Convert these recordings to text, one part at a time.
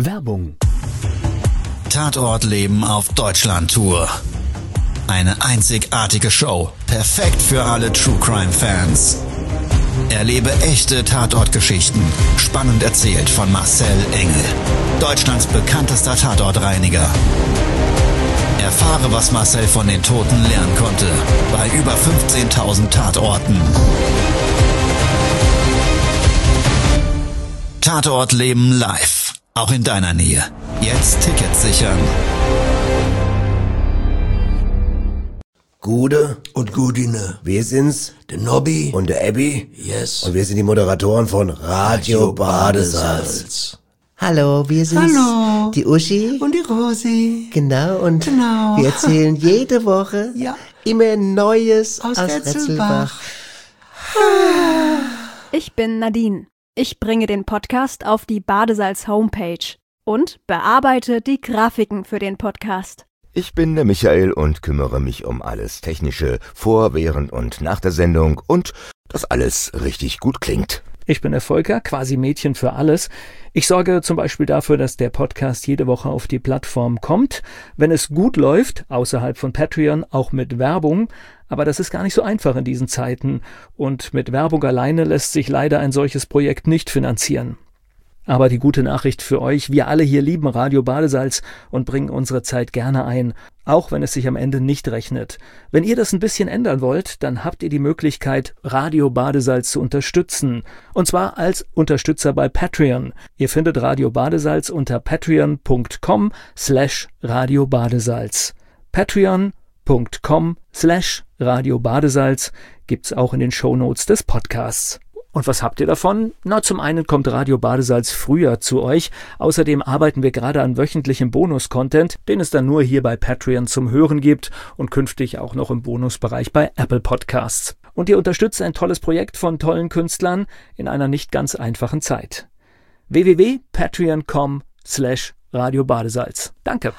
Werbung. Tatortleben auf Deutschland-Tour. Eine einzigartige Show, perfekt für alle True-Crime-Fans. Erlebe echte Tatortgeschichten, spannend erzählt von Marcel Engel, Deutschlands bekanntester Tatortreiniger. Erfahre, was Marcel von den Toten lernen konnte, bei über 15.000 Tatorten. Tatortleben live, auch in deiner Nähe. Jetzt Tickets sichern. Gude und Gudine. Wir sind's, Der Nobby und der Abby. Yes. Und wir sind die Moderatoren von Radio Badesalz. Hallo, wir sind's. Hallo. Die Uschi. Und die Rosi. Genau, und Genau. wir erzählen jede Woche Ja. immer Neues Aus aus Retzelbach. Retzelbach. Ich bin Nadine. Ich bringe den Podcast auf die Badesalz-Homepage und bearbeite die Grafiken für den Podcast. Ich bin der Michael und kümmere mich um alles Technische vor, während und nach der Sendung und dass alles richtig gut klingt. Ich bin der Volker, quasi Mädchen für alles. Ich sorge zum Beispiel dafür, dass der Podcast jede Woche auf die Plattform kommt. Wenn es gut läuft, außerhalb von Patreon, auch mit Werbung. Aber das ist gar nicht so einfach in diesen Zeiten. Und mit Werbung alleine lässt sich leider ein solches Projekt nicht finanzieren. Aber die gute Nachricht für euch, wir alle hier lieben Radio Badesalz und bringen unsere Zeit gerne ein, auch wenn es sich am Ende nicht rechnet. Wenn ihr das ein bisschen ändern wollt, dann habt ihr die Möglichkeit, Radio Badesalz zu unterstützen. Und zwar als Unterstützer bei Patreon. Ihr findet Radio Badesalz unter patreon.com/Radio Badesalz. patreon.com/Radio Badesalz gibt's auch in den Shownotes des Podcasts. Und was habt ihr davon? Na, zum einen kommt Radio Badesalz früher zu euch. Außerdem arbeiten wir gerade an wöchentlichem Bonus-Content, den es dann nur hier bei Patreon zum Hören gibt und künftig auch noch im Bonusbereich bei Apple Podcasts. Und ihr unterstützt ein tolles Projekt von tollen Künstlern in einer nicht ganz einfachen Zeit. www.patreon.com/Radio Badesalz. Danke.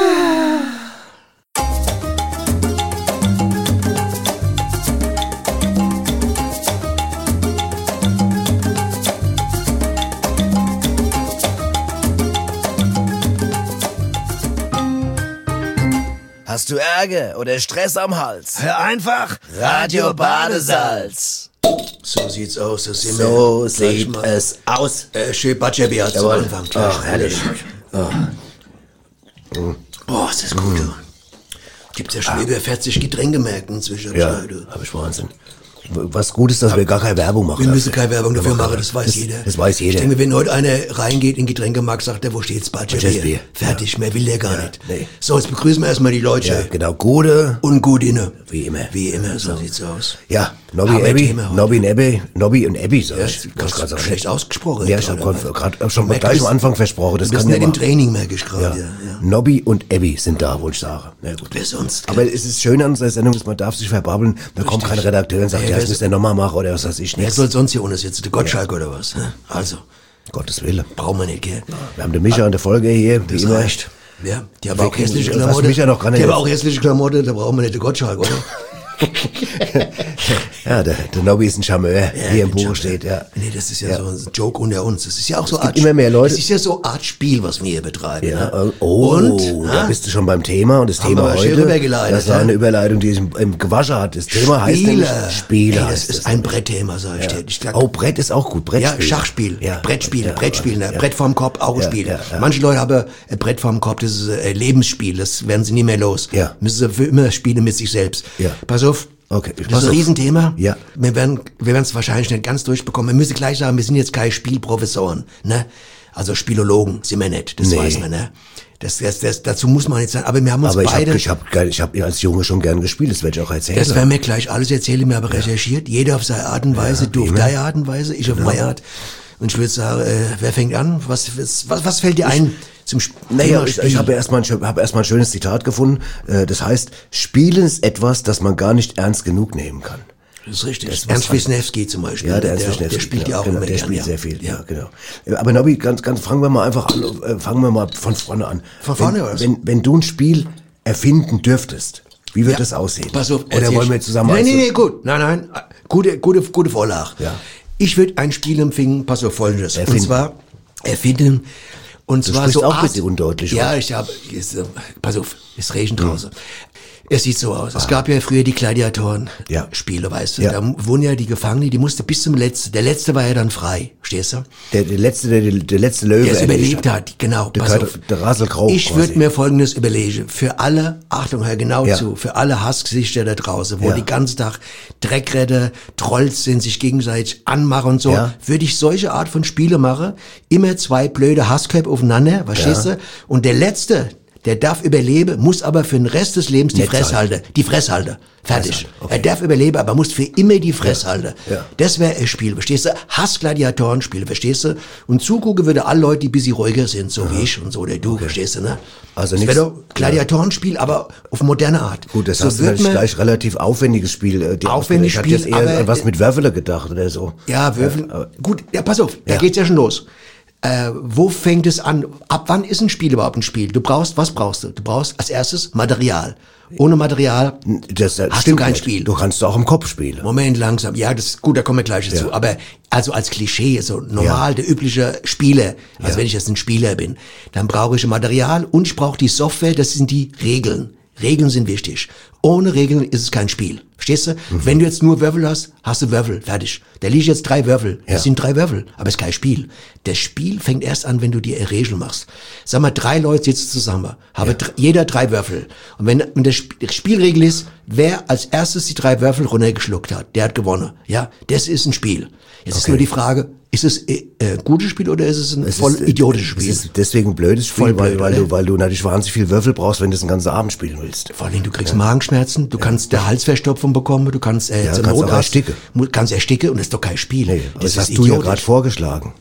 Hast du Ärger oder Stress am Hals? Hör einfach Radio Badesalz. So sieht's aus. Das sind So wir gleich sieht mal. es aus. Schön Batschabi zum Jawohl. Anfang. Ach, herrlich. Boah, ist das gut. Du. Gibt's ja schon über 40 Getränkemärkte inzwischen. Ja, Du. hab ich Wahnsinn. Was gut ist, dass wir gar keine Werbung machen. Wir müssen keine Werbung dafür machen, das weiß jeder. Das weiß jeder. Ich denke, wenn heute einer reingeht in den Getränkemarkt, sagt er, wo steht's Batschabi? Batschabi? Fertig, mehr will der gar nicht. nee. So, jetzt begrüßen wir erstmal die Leute. Ja, genau. Gude. Und Gudine. Wie immer. Wie immer, so sieht's aus. Ja, Nobby, Haben wir Abby, Thema heute. Nobby und Abby, sag Ja, ich. du hast schlecht ausgesprochen. Ja, ich hab gerade gerade schon Merkt, gleich du am Anfang versprochen. Das Du bist kann nicht ja im mal. Training, merke ich gerade. Ja. Ja. Nobby und Abby sind da, wo ich sage. Ja, gut. Wer sonst? Aber es ist schön an unserer Sendung, dass man darf sich verbabbeln. Da kommt kein Redakteur und sagt, Ja, ja, wer das müsst ihr nochmal machen oder was weiß ich Wer nicht. soll sonst hier ohne sitzen? Der Gottschalk oder was? Also, Gottes Willen. brauchen wir nicht, gell? Wir haben den Micha und der Folge hier, wie Das immer. reicht. Ja, die haben auch kriegen- hässliche was Klamotten. mich ja noch gar nicht- Die haben auch hässliche Klamotten, da brauchen wir nicht den Gottschalk, oder? Ja, der Nobby ist ein Charmeur, wie im den Buch Joke. steht, ja. Nee, das ist ja so ein Joke unter uns. Das ist ja auch so gibt immer mehr Leute- Das ist ja so Art Spiel, was wir hier betreiben. Ja, ne? oh, Und, da bist du schon beim Thema und das Haben wir Thema aber schön heute, rübergeleitet, das war ja? eine Überleitung, die es im Gewaschen hat. Das Thema heißt nämlich Spiele. Ey, das heißt ist es. ein Brettthema, sag ich dir. Ich sag, Oh, Brett ist auch gut, Brettspiel. Ja, Schachspiel, Ja. Brettspiel, Ja, Brettspiel, ne? ja. Brett vorm Kopf, auch ein Ja, Spiel. ja, ja. Manche Leute haben ein Brett vorm Kopf, das ist ein Lebensspiel, das werden sie nie mehr los. Ja. Müssen sie für immer spielen mit sich selbst. Ja. Pass auf. Okay, Das pass ist ein auf. Riesenthema. Ja. Wir werden es wahrscheinlich nicht ganz durchbekommen. Wir müssen gleich sagen, wir sind jetzt keine Spielprofessoren, ne? Also Spielogen sind wir nicht, das Nee. weiß man, ne? Dazu muss man nicht sein. Aber wir haben uns Aber beide... ich hab als Junge schon gern gespielt, das werde ich auch erzählen. Das werden wir gleich alles erzählen, wir haben recherchiert. Jeder auf seine Art und Weise, du auf deine Art und Weise, ich auf meine Art. Und ich würde sagen, wer fängt an? Was fällt dir ein zum Naja, Thema ich Spiel? habe erstmal ein schönes Zitat gefunden. Das heißt, Spielen ist etwas, das man gar nicht ernst genug nehmen kann. Das ist richtig. Das ist Ernst was- Wisniewski zum Beispiel. Ja, der Ernst Wisniewski, Der spielt ja auch genau, immer der gern, spielt ja. sehr viel, ja, genau. Aber Nobby, ganz, fangen wir mal einfach an, fangen wir mal von vorne an. Von vorne, oder was? Wenn du ein Spiel erfinden dürftest, wie wird das aussehen? Pass auf, Oder erzähl wollen wir ich. zusammen Nee, gut. Nein. Gute Vorlage. Ja. Ich würde ein Spiel empfingen, pass auf Folgendes. Erfinden. Und zwar erfinden. Und Du zwar sprichst so auch ein Art, bisschen undeutlich. Ja, pass auf, es regnet draußen. Es sieht so aus. Es gab ja früher die Gladiatoren-Spiele, weißt du. Ja. Da wurden ja die Gefangenen, die musste bis zum Letzten. Der Letzte war ja dann frei, verstehst du? Der letzte Löwe. Der es erledigt überlebt hat, genau. Der, Pass auf. der Rasselkrauch. Ich würde mir Folgendes überlegen. Für alle, Achtung, hör genau zu, für alle Hassgesichter da draußen, wo die ganzen Tag Dreckräder, Trolls sind, sich gegenseitig anmachen und so, würde ich solche Art von Spiele machen. Immer zwei blöde Hassköpfe aufeinander, verstehst du? Und der Letzte, der darf überleben, muss aber für den Rest des Lebens die Fresse halten. Die Fresse halten. Fertig. Okay. Er darf überleben, aber muss für immer die Fresse halten. Ja. Das wäre ein Spiel, verstehst du? Hassgladiatorenspiel, verstehst du? Und zugucken würde alle Leute, die ein bisschen ruhiger sind, so wie ich und so, oder du, verstehst du, ne? Also das wäre doch Gladiatorenspiel, aber auf moderne Art. Gut, das so hast du natürlich gleich relativ aufwendiges Spiel. Aufwendiges Spiel, ich hatte jetzt eher an was mit Würfeln gedacht oder so. Ja, Würfeln. Gut, ja, pass auf, da geht's ja schon los. Wo fängt es an? Ab wann ist ein Spiel überhaupt ein Spiel? Was brauchst du? Du brauchst als erstes Material. Ohne Material hast du kein Spiel. Du kannst auch im Kopf spielen. Moment, langsam. Ja, das ist gut, da kommen wir gleich dazu. Aber also als Klischee, so normal, der übliche Spieler, also wenn ich jetzt ein Spieler bin, dann brauche ich Material und ich brauche die Software, das sind die Regeln. Regeln sind wichtig. Ohne Regeln ist es kein Spiel. Verstehst du? Wenn du jetzt nur Würfel hast, hast du Würfel. Fertig. Da liegen jetzt 3 Würfel. Das sind 3 Würfel. Aber es ist kein Spiel. Das Spiel fängt erst an, wenn du dir eine Regel machst. Sag mal, 3 Leute sitzen zusammen. Haben jeder 3 Würfel. Und wenn die Spielregel ist, wer als erstes die 3 Würfel runtergeschluckt hat, der hat gewonnen. Ja, das ist ein Spiel. Jetzt ist nur die Frage, ist es ein gutes Spiel oder ist es ein voll idiotisches Spiel? Es ist deswegen ein blödes Spiel, weil du natürlich wahnsinnig viel Würfel brauchst, wenn du das den ganzen Abend spielen willst. Vor allem, du kriegst Magenschmerzen, du kannst der Halsverstopfung bekommen, du kannst kannst auch ersticken. Kannst ersticken und das ist doch kein Spiel. Nee, das hast du ja gerade vorgeschlagen.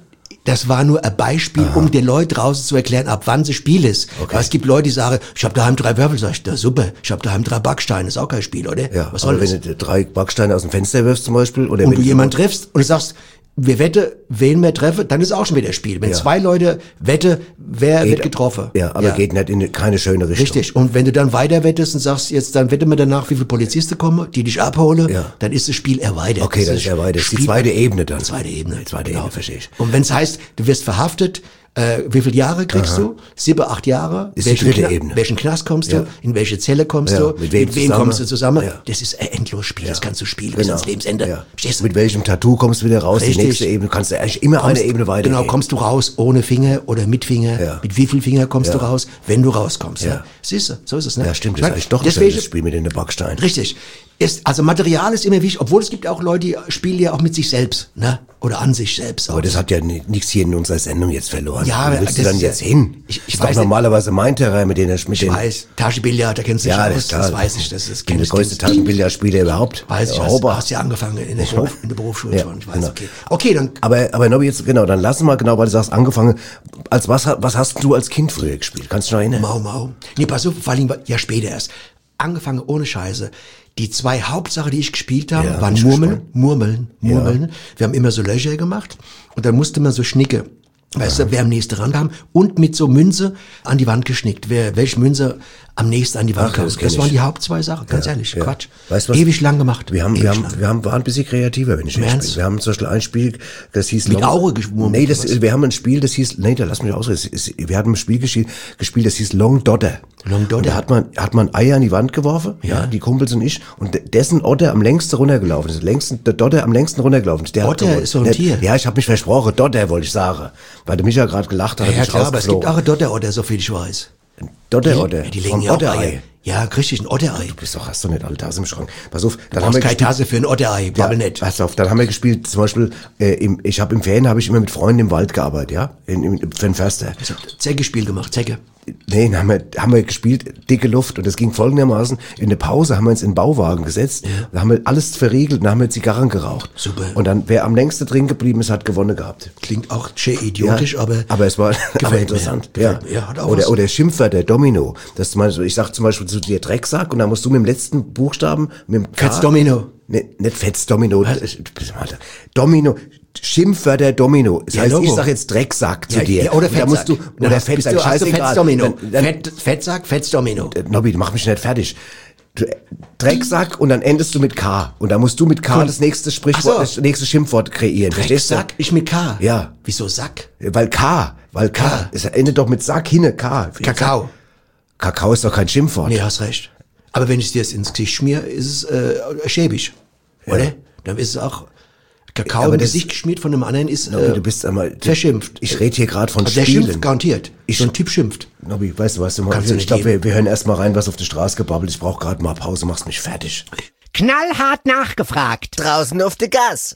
Das war nur ein Beispiel, um den Leuten draußen zu erklären, ab wann das Spiel ist. Okay. Weil es gibt Leute, die sagen, ich habe daheim 3 Würfel, sag ich, das ist super, ich habe daheim 3 Backsteine, ist auch kein Spiel, oder? Ja, was soll das? Wenn du 3 Backsteine aus dem Fenster wirfst zum Beispiel, oder und du jemanden triffst und du sagst, wir wetten, wen wir treffen, dann ist auch schon wieder ein Spiel. Wenn 2 Leute wetten, wer wird getroffen. Ja, aber geht nicht in keine schöne Richtung. Richtig. Und wenn du dann weiter wettest und sagst, jetzt dann wetten wir danach, wie viele Polizisten kommen, die dich abholen, dann ist das Spiel erweitert. Okay, das ist erweitert. Das ist die zweite Ebene dann. Zweite Ebene, verstehe ich. Und wenn es heißt, du wirst verhaftet, wie viele Jahre kriegst du? 7, 8 Jahre? Ist die dritte Ebene. Welchen Knast kommst du? In welche Zelle kommst du? Mit wem kommst du zusammen? Ja. Das ist ein endloses Spiel. Das kannst du spielen bis ans Lebensende. Ja. Mit welchem Tattoo kommst du wieder raus? Richtig. Die nächste Ebene kannst du eigentlich immer eine Ebene weitergehen. Genau, kommst du raus ohne Finger oder mit Finger? Ja. Mit wie viel Finger kommst du raus, wenn du rauskommst? Ja. Siehst du, so ist es, ne? Ja, stimmt. Das ist eigentlich doch ein schönes Spiel mit den Backsteinen. Richtig. Also Material ist immer wichtig, obwohl es gibt auch Leute, die spielen ja auch mit sich selbst, ne? Oder an sich selbst. Aber das hat ja nichts hier in unserer Sendung jetzt verloren. Ja, wo willst du dann jetzt hin? Ich weiß normalerweise mein Terrain, mit denen ich weiß, Taschenbillard, da kennst du dich aus, das weiß ich. Das ist der größte Taschenbillardspieler überhaupt. Weiß ich, hast ja angefangen in der Berufsschule schon. Ich weiß, okay, dann. Aber Nobby, jetzt, genau, dann lass mal, genau, weil du sagst, angefangen, was hast du als Kind früher gespielt? Kannst du noch erinnern? Mau. Nee, pass auf, vor allem ja später erst. Angefangen ohne Scheiße. Die 2 Hauptsachen, die ich gespielt habe, waren Murmeln. Wir haben immer so Löcher gemacht und dann musste man so schnicken. Weißt du, wer am nächsten rankam und mit so Münze an die Wand geschnickt. Welche Münze am nächsten an die Wand kam. Das waren die Haupt2 Sachen, ganz ehrlich, Quatsch. Weißt du was? Ewig lang gemacht. waren ein bisschen kreativer, wenn ich ehrlich bin. Wir haben zum Beispiel ein Spiel, das hieß mit Aure geschwummelt. Wir haben ein Spiel, das hieß, lass mich ausreden. Wir hatten ein Spiel gespielt, das hieß Long Dodder. Da hat man Eier an die Wand geworfen, die Kumpels und ich, und dessen Otter am längsten runtergelaufen ist. Der Dodder am längsten runtergelaufen ist. Otter ist so ein Tier. Ja, ich habe mich versprochen, Dodder wollte ich sagen. Weil der Micha gerade gelacht hat. Ja, klar, aber es gibt auch ein Dodder-Otter, so viel ich weiß. Dodder-Otter? Die legen ja auch Eier. Ja, richtig, ein Otterei. Hast du nicht alle Tasse im Schrank. Pass auf, dann haben wir keine Tasse für ein Otterei, babbel nicht. Pass auf, dann haben wir gespielt, zum Beispiel, ich habe im Ferien immer mit Freunden im Wald gearbeitet, ja, für den Förster. Zecke-Spiel gemacht, Zecke. Nee, haben wir gespielt, dicke Luft, und das ging folgendermaßen: In der Pause haben wir uns in den Bauwagen gesetzt, da haben wir alles verriegelt und dann haben wir Zigarren geraucht. Super. Und dann, wer am längsten drin geblieben ist, hat gewonnen gehabt. Klingt auch sehr idiotisch, aber es war interessant. Ja, hat auch oder Schimpfwörter, Domino. Das ist mal so, ich sag zum Beispiel zu dir Drecksack und dann musst du mit dem letzten Buchstaben, mit dem K. Fetzdomino. Nicht Fetzdomino. Domino. Schimpfwörter Domino. Das heißt, ich sag jetzt Drecksack zu dir. Ja, oder Fettsack. Da musst du, oder Fettsack, Fetzdomino. Fettsack, Fetzdomino. Nobby, mach mich nicht fertig. Drecksack und dann endest du mit K. Und dann musst du mit K das nächste Sprichwort, das nächste Schimpfwort kreieren. Drecksack, ich mit K? Ja. Wieso Sack? Weil K. Weil K, es endet doch mit Sack hinne, K. Kakao. Kakao ist doch kein Schimpfwort. Nee, hast recht. Aber wenn ich dir das ins Gesicht schmier, ist es schäbig. Oder? Dann ist es auch Kakao aber im das- Gesicht geschmiert von einem anderen ist Nobby, du bist einmal... verschimpft. Ich rede hier gerade von Also der Spielen. schimpft garantiert. So ein Typ schimpft. Nobby, weißt du, Kannst du ich nicht glaube, geben. wir hören erst mal rein, was auf der Straße gebabbelt. Ich brauche gerade mal Pause, machst mich fertig. Knallhart nachgefragt. Draußen auf der Gas.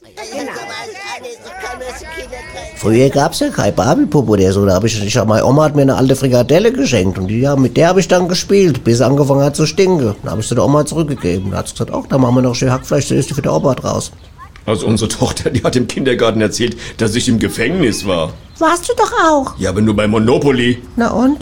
Früher gab's ja kein Barbie-Puppe oder so. Meine Oma hat mir eine alte Frikadelle geschenkt und mit der habe ich dann gespielt, bis sie angefangen hat zu stinken. Dann habe ich sie der Oma zurückgegeben. Dann hat sie gesagt, ach, da machen wir noch schön Hackfleisch, das ist für der Opa draus. Also unsere Tochter, die hat im Kindergarten erzählt, dass ich im Gefängnis war. Warst du doch auch. Ja, aber nur bei Monopoly. Na und?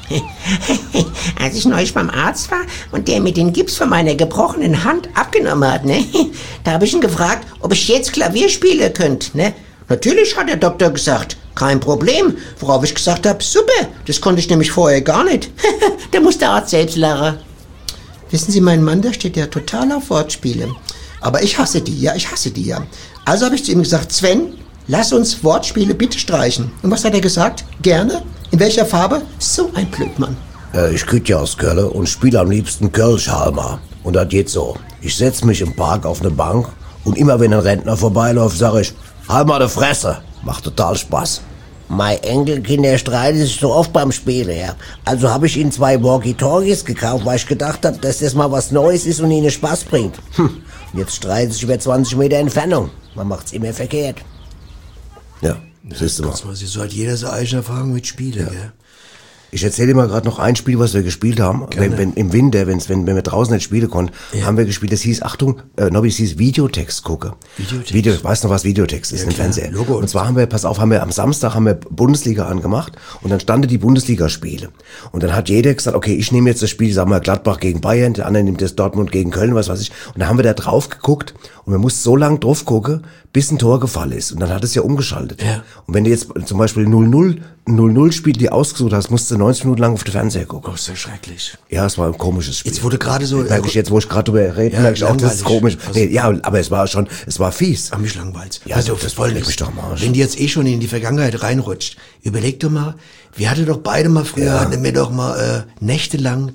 Als ich neulich beim Arzt war und der mir den Gips von meiner gebrochenen Hand abgenommen hat, ne, da habe ich ihn gefragt, ob ich jetzt Klavier spielen könnte, ne. Natürlich hat der Doktor gesagt, kein Problem, worauf ich gesagt habe, super, das konnte ich nämlich vorher gar nicht. Da muss der Arzt selbst lachen. Wissen Sie, mein Mann, der steht ja total auf Wortspiele. Aber ich hasse die, ja. Also habe ich zu ihm gesagt, Sven, lass uns Wortspiele bitte streichen. Und was hat er gesagt? Gerne? In welcher Farbe? So ein Blödmann. Ich krieg ja aus Köln und spiele am liebsten Kölsch-Halmer. Und das geht so. Ich setz mich im Park auf eine Bank und immer wenn ein Rentner vorbeiläuft, sage ich, halt mal die Fresse. Macht total Spaß. Mein Enkelkinder streiten sich so oft beim Spielen, ja. Also habe ich ihnen 2 Walkie-Talkies gekauft, weil ich gedacht habe, dass das mal was Neues ist und ihnen Spaß bringt. Und jetzt streiten sie sich über 20 Meter Entfernung. Man macht's immer verkehrt. Ja, siehst du mal. So hat jeder seine eigene Erfahrung mit Spielen, gell? Ich erzähle dir mal gerade noch ein Spiel, was wir gespielt haben. Wenn im Winter, wenn wir draußen nicht spielen konnten, haben wir gespielt. Das hieß, Achtung, Nobby, das hieß Videotext gucken. Videotext? Weißt du noch, was Videotext ist? Ja, Im klar. Fernseher. Logo. Und zwar haben wir am Samstag Bundesliga angemacht und dann standen die Bundesligaspiele. Und dann hat jeder gesagt, okay, ich nehme jetzt das Spiel, sagen wir Gladbach gegen Bayern, der andere nimmt das Dortmund gegen Köln, was weiß ich. Und dann haben wir da drauf geguckt und wir mussten so lange drauf gucken, bis ein Tor gefallen ist. Und dann hat es ja umgeschaltet. Ja. Und wenn du jetzt zum Beispiel 0-0 Spiel dir ausgesucht hast, musst du 90 Minuten lang auf den Fernseher gucken. Oh, ist ja schrecklich. Ja, es war ein komisches Spiel. Jetzt wurde gerade so... Merke ich jetzt, wo ich gerade drüber rede, Ja, merke ich auch, das ist langweilig. komisch. Nee, ja, aber es war fies. Mich langweilt. Ja, Also, das wollen leck mich doch am Arsch. Wenn die jetzt schon in die Vergangenheit reinrutscht, überleg doch mal, wir hatten doch beide mal früher, hatten wir doch mal nächtelang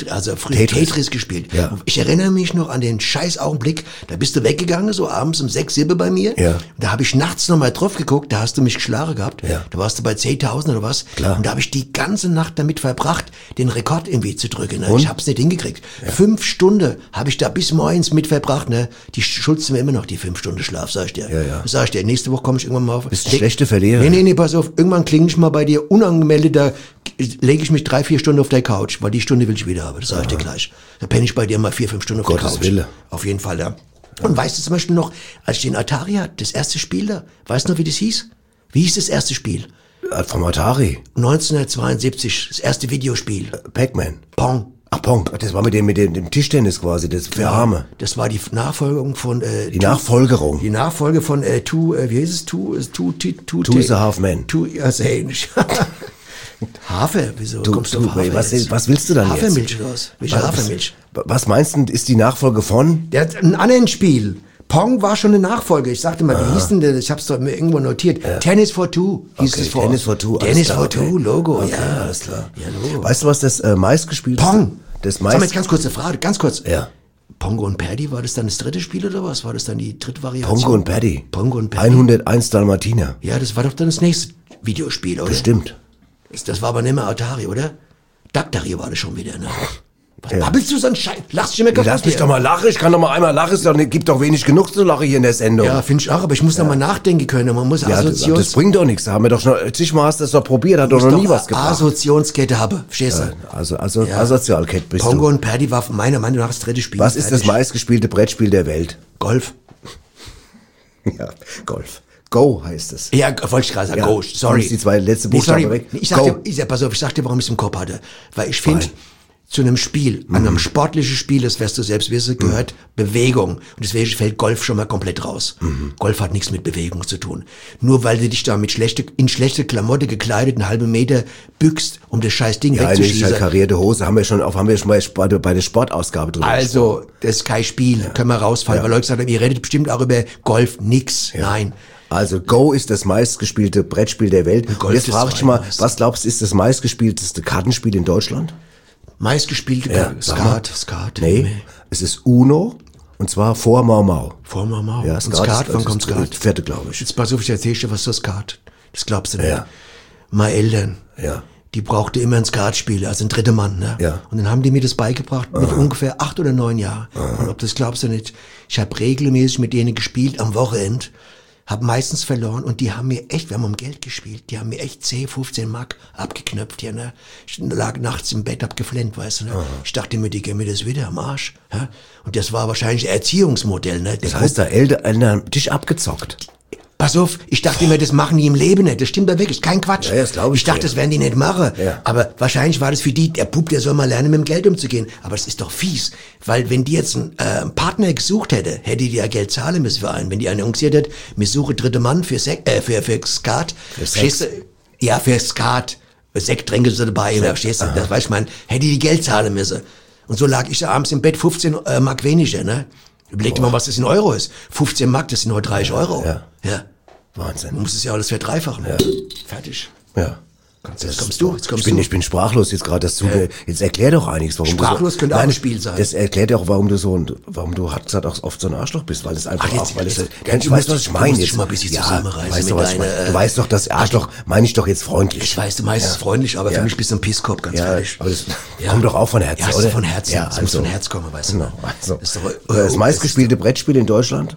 Tetris gespielt. Ja. Ich erinnere mich noch an den scheiß Augenblick, da bist du weggegangen, so abends um 6, 7 bei mir. Ja. Da habe ich nachts noch mal drauf geguckt, da hast du mich geschlagen gehabt. Ja. Da warst du bei 10.000 oder was. Klar. Und da habe ich die ganze Nacht damit verbracht, den Rekord irgendwie zu drücken. Ne? Und? Ich hab's nicht hingekriegt. 5 Stunden habe ich da bis morgens mit verbracht. Ne? Die schulzen mir immer noch die 5 Stunden Schlaf, sag ich dir. Ja. Sag ich dir, nächste Woche komme ich irgendwann mal auf. Bist ein schlechter Verlierer. Nee, pass auf. Irgendwann klinge ich mal bei dir unangemeldet, da lege ich mich 3, 4 Stunden auf der Couch, weil die Stunde will ich wieder haben, das sage ich dir gleich. Da penne ich bei dir mal 4, 5 Stunden auf der Gottes Couch. Wille. Auf jeden Fall, ja. Und weißt du zum Beispiel noch, als ich den Atari hatte, das erste Spiel da, weißt du noch, wie das hieß? Wie hieß das erste Spiel? Vom Atari. 1972, das erste Videospiel. Pac-Man. Pong. Ach, Pong. Das war mit dem Tischtennis quasi, das für Arme. Das war die Nachfolgung von... Die Nachfolgerung. Die Nachfolge von wie hieß es? Two is a Half Man. Ja, sehr ähnlich. Hafer, wieso kommst du auf Hafer was willst du dann Hafermilch jetzt? raus. Welche Hafermilch? Was meinst du, ist die Nachfolge von? Der hat ein anderes Spiel. Pong war schon eine Nachfolge. Ich sagte mal, wie hieß denn das? Ich hab's doch mir irgendwo notiert. Tennis for Two hieß es vor. Tennis for Two. Tennis for Two, Logo, okay, ja. alles klar. Ja, Logo. Weißt du, was das meistgespielte? Pong. Das Sag mal jetzt ganz kurze Frage, ganz kurz. Ja. Pongo und Paddy, war das dann das dritte Spiel oder was? War das dann die dritte Variation? Pongo und Paddy. Pongo und Paddy. 101 Dalmatiner. Ja, das war doch dann das nächste Videospiel, oder? Bestimmt. Das war aber nicht mehr Atari, oder? Daktari war das schon wieder, ne? Was babbelst du so ein Scheiß? Lachst du mir kaputt? Lass mich doch mal lachen. Ich kann doch mal einmal lachen. Es gibt doch wenig genug zu lachen hier in der Sendung. Ja, finde ich auch, aber ich muss noch mal nachdenken können. Man muss Ja, das bringt doch nichts. Da haben wir doch schon zigmal hast du das doch probiert, hat doch noch nie was gebracht. Assoziationskette haben, verstehst du? Asozialkette bist Pongo du. und Paddy war meiner Meinung nach das dritte Spiel. Was ist das meistgespielte Brettspiel der Welt? Golf. Ja, Golf. Go heißt es. Ja, wollte ich gerade sagen, Ja, Go, sorry. die zwei letzte Buchstaben weg. Ich Go. pass auf, ich sag dir, warum ich es im Kopf hatte. Weil ich finde, zu einem Spiel, an einem sportlichen Spiel, das wirst du selbst wissen, gehört Bewegung. Und deswegen fällt Golf schon mal komplett raus. Golf hat nichts mit Bewegung zu tun. Nur weil du dich da mit in schlechte Klamotte gekleidet einen halben Meter bückst, um das scheiß Ding Ja, eine wegzuschießen. karierte Hose haben wir schon mal bei der Sportausgabe drüber Also, das ist kein Spiel, können wir rausfallen, weil Leute gesagt haben, ihr redet bestimmt auch über Golf, nix. Nein. Also Go ist das meistgespielte Brettspiel der Welt. Und jetzt frage ich dich mal, was glaubst du, ist das meistgespielteste Kartenspiel in Deutschland? Meistgespielte Skat. Nee, es ist Uno. Und zwar vor Mau Mau. Vor Mau Mau. Ja, und Skat, wann kommt Skat? Das vierte, glaube ich. Jetzt pass auf, ich erzähl dir was zur Skat. Das glaubst du nicht. Ja. Meine Eltern, Ja. die brauchte immer ein Skatspiel, also ein dritter Mann. Ne? Ja. Und dann haben die mir das beigebracht mit ungefähr 8 oder 9 Jahren. Und ob das glaubst du nicht, ich habe regelmäßig mit denen gespielt am Wochenende, habe meistens verloren und die haben mir echt, wir haben um Geld gespielt, die haben mir echt 10, 15 Mark abgeknöpft hier, ne? Ich lag nachts im Bett, hab geflennt, weißt du, ne? Ich dachte mir, die geben mir das wieder am Arsch, ja? Und das war wahrscheinlich ein Erziehungsmodell, ne? Das heißt, da Eltern haben dich abgezockt. Pass auf, ich dachte immer, das machen die im Leben nicht. Das stimmt da wirklich, kein Quatsch. Ja, das glaube ich dachte, dir. das werden die nicht machen. Ja. Aber wahrscheinlich war das für die, der Bub, der soll mal lernen, mit dem Geld umzugehen. Aber es ist doch fies. Weil wenn die jetzt einen Partner gesucht hätte die ja Geld zahlen müssen für einen. Wenn die eine annonciert hätte, mir suche dritte Mann für Skat. Verstehst du? Ja, für Skat. Sekt trinken sie dabei, verstehst du? Das weiß ich, man, hätte die Geld zahlen müssen. Und so lag ich abends im Bett, 15 Mark weniger, ne? Überleg dir mal, was das in Euro ist. 15 Mark, das sind heute 30 Euro. Ja. Wahnsinn. Man muss es ja alles verdreifachen. Ja. Fertig. Ja. Jetzt kommst du. Ich bin sprachlos jetzt gerade. Jetzt erklär doch einiges, warum Sprachlos könnte auch ein Spiel sein. Das erklärt auch, warum du halt auch oft so ein Arschloch bist, weil es einfach Ach, jetzt, ich weiß, was ich meine. Jetzt mal ein bisschen zusammenreißen weißt du, mit was ich meine? Du weißt doch, das Arschloch meine ich doch jetzt freundlich. Ich weiß, du meinst es freundlich, aber für mich bist du ein Pisskopf, ganz ehrlich. Aber das kommt doch auch von Herzen, ja, oder? Von Herzen. Ja, das muss von Herz kommen, weißt du. Genau. Also, ist doch, das meistgespielte Brettspiel in Deutschland?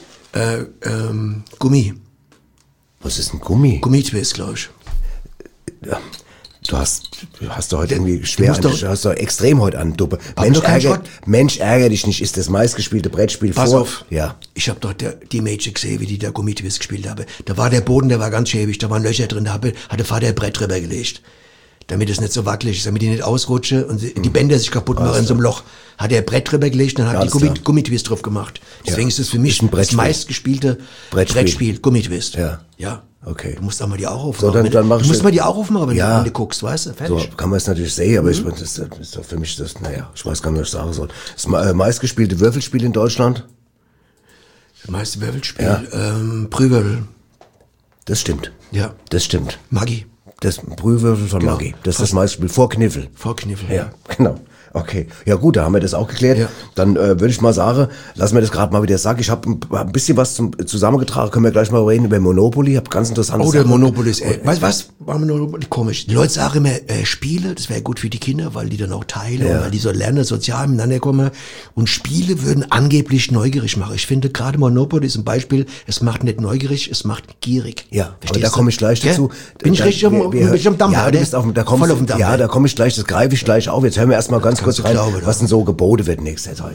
Gummi. Was ist ein Gummi? Gummitwist, glaube ich. Ja. Du hast doch heute irgendwie schwer, du hast doch extrem heute an Duppe. Mensch, ärger dich nicht, ist das meistgespielte Brettspiel Pass auf. Ja. Ich habe doch die Mädchen gesehen, wie die da Gummitwist gespielt haben. Da war der Boden, der war ganz schäbig, da waren Löcher drin, da hat der Vater ein Brett drüber gelegt. Damit es nicht so wackelig ist, damit die nicht ausrutsche und die Bänder sich kaputt machen in so einem Loch. Hat er ein Brett drüber gelegt und dann hat die Gummitwist drauf gemacht. Deswegen ist es für mich das meistgespielte Brettspiel, Gummitwist. Ja. Okay. Du musst auch mal die Augen aufmachen. So, dann mach ich du musst mal die Augen aufmachen, wenn du guckst, weißt du? Fertig. So kann man es natürlich sehen, aber ich meine, das ist doch für mich das, ich weiß gar nicht, was ich sagen soll. Das meistgespielte Würfelspiel in Deutschland? Das meiste Würfelspiel, Brühwürfel. Das stimmt. Ja. Das stimmt. Maggi. Das Brühwürfel von Maggi. Das ist das meistgespielte. Vor Kniffel. Vor Kniffel, ja. Genau. Okay, ja gut, da haben wir das auch geklärt. Ja. Dann würde ich mal sagen, lassen wir das gerade mal wieder sagen. Ich habe ein bisschen was zusammengetragen, können wir gleich mal reden über Monopoly. Hab ganz interessante Sachen. Der Monopoly ist, weißt du was? War Monopoly komisch. Die Leute sagen immer, Spiele, das wäre gut für die Kinder, weil die dann auch teilen, weil die so lernen, sozial miteinander kommen. Und Spiele würden angeblich neugierig machen. Ich finde gerade Monopoly ist ein Beispiel, es macht nicht neugierig, es macht gierig. Ja, aber da komme ich gleich dazu. Bin ich richtig am Dampf? Ja, du bist voll auf dem Dampf. Ja, da komme ich gleich, das greife ich gleich auf. Jetzt hören wir erstmal ganz kurz rein, was denn so geboten wird nächste Zeit.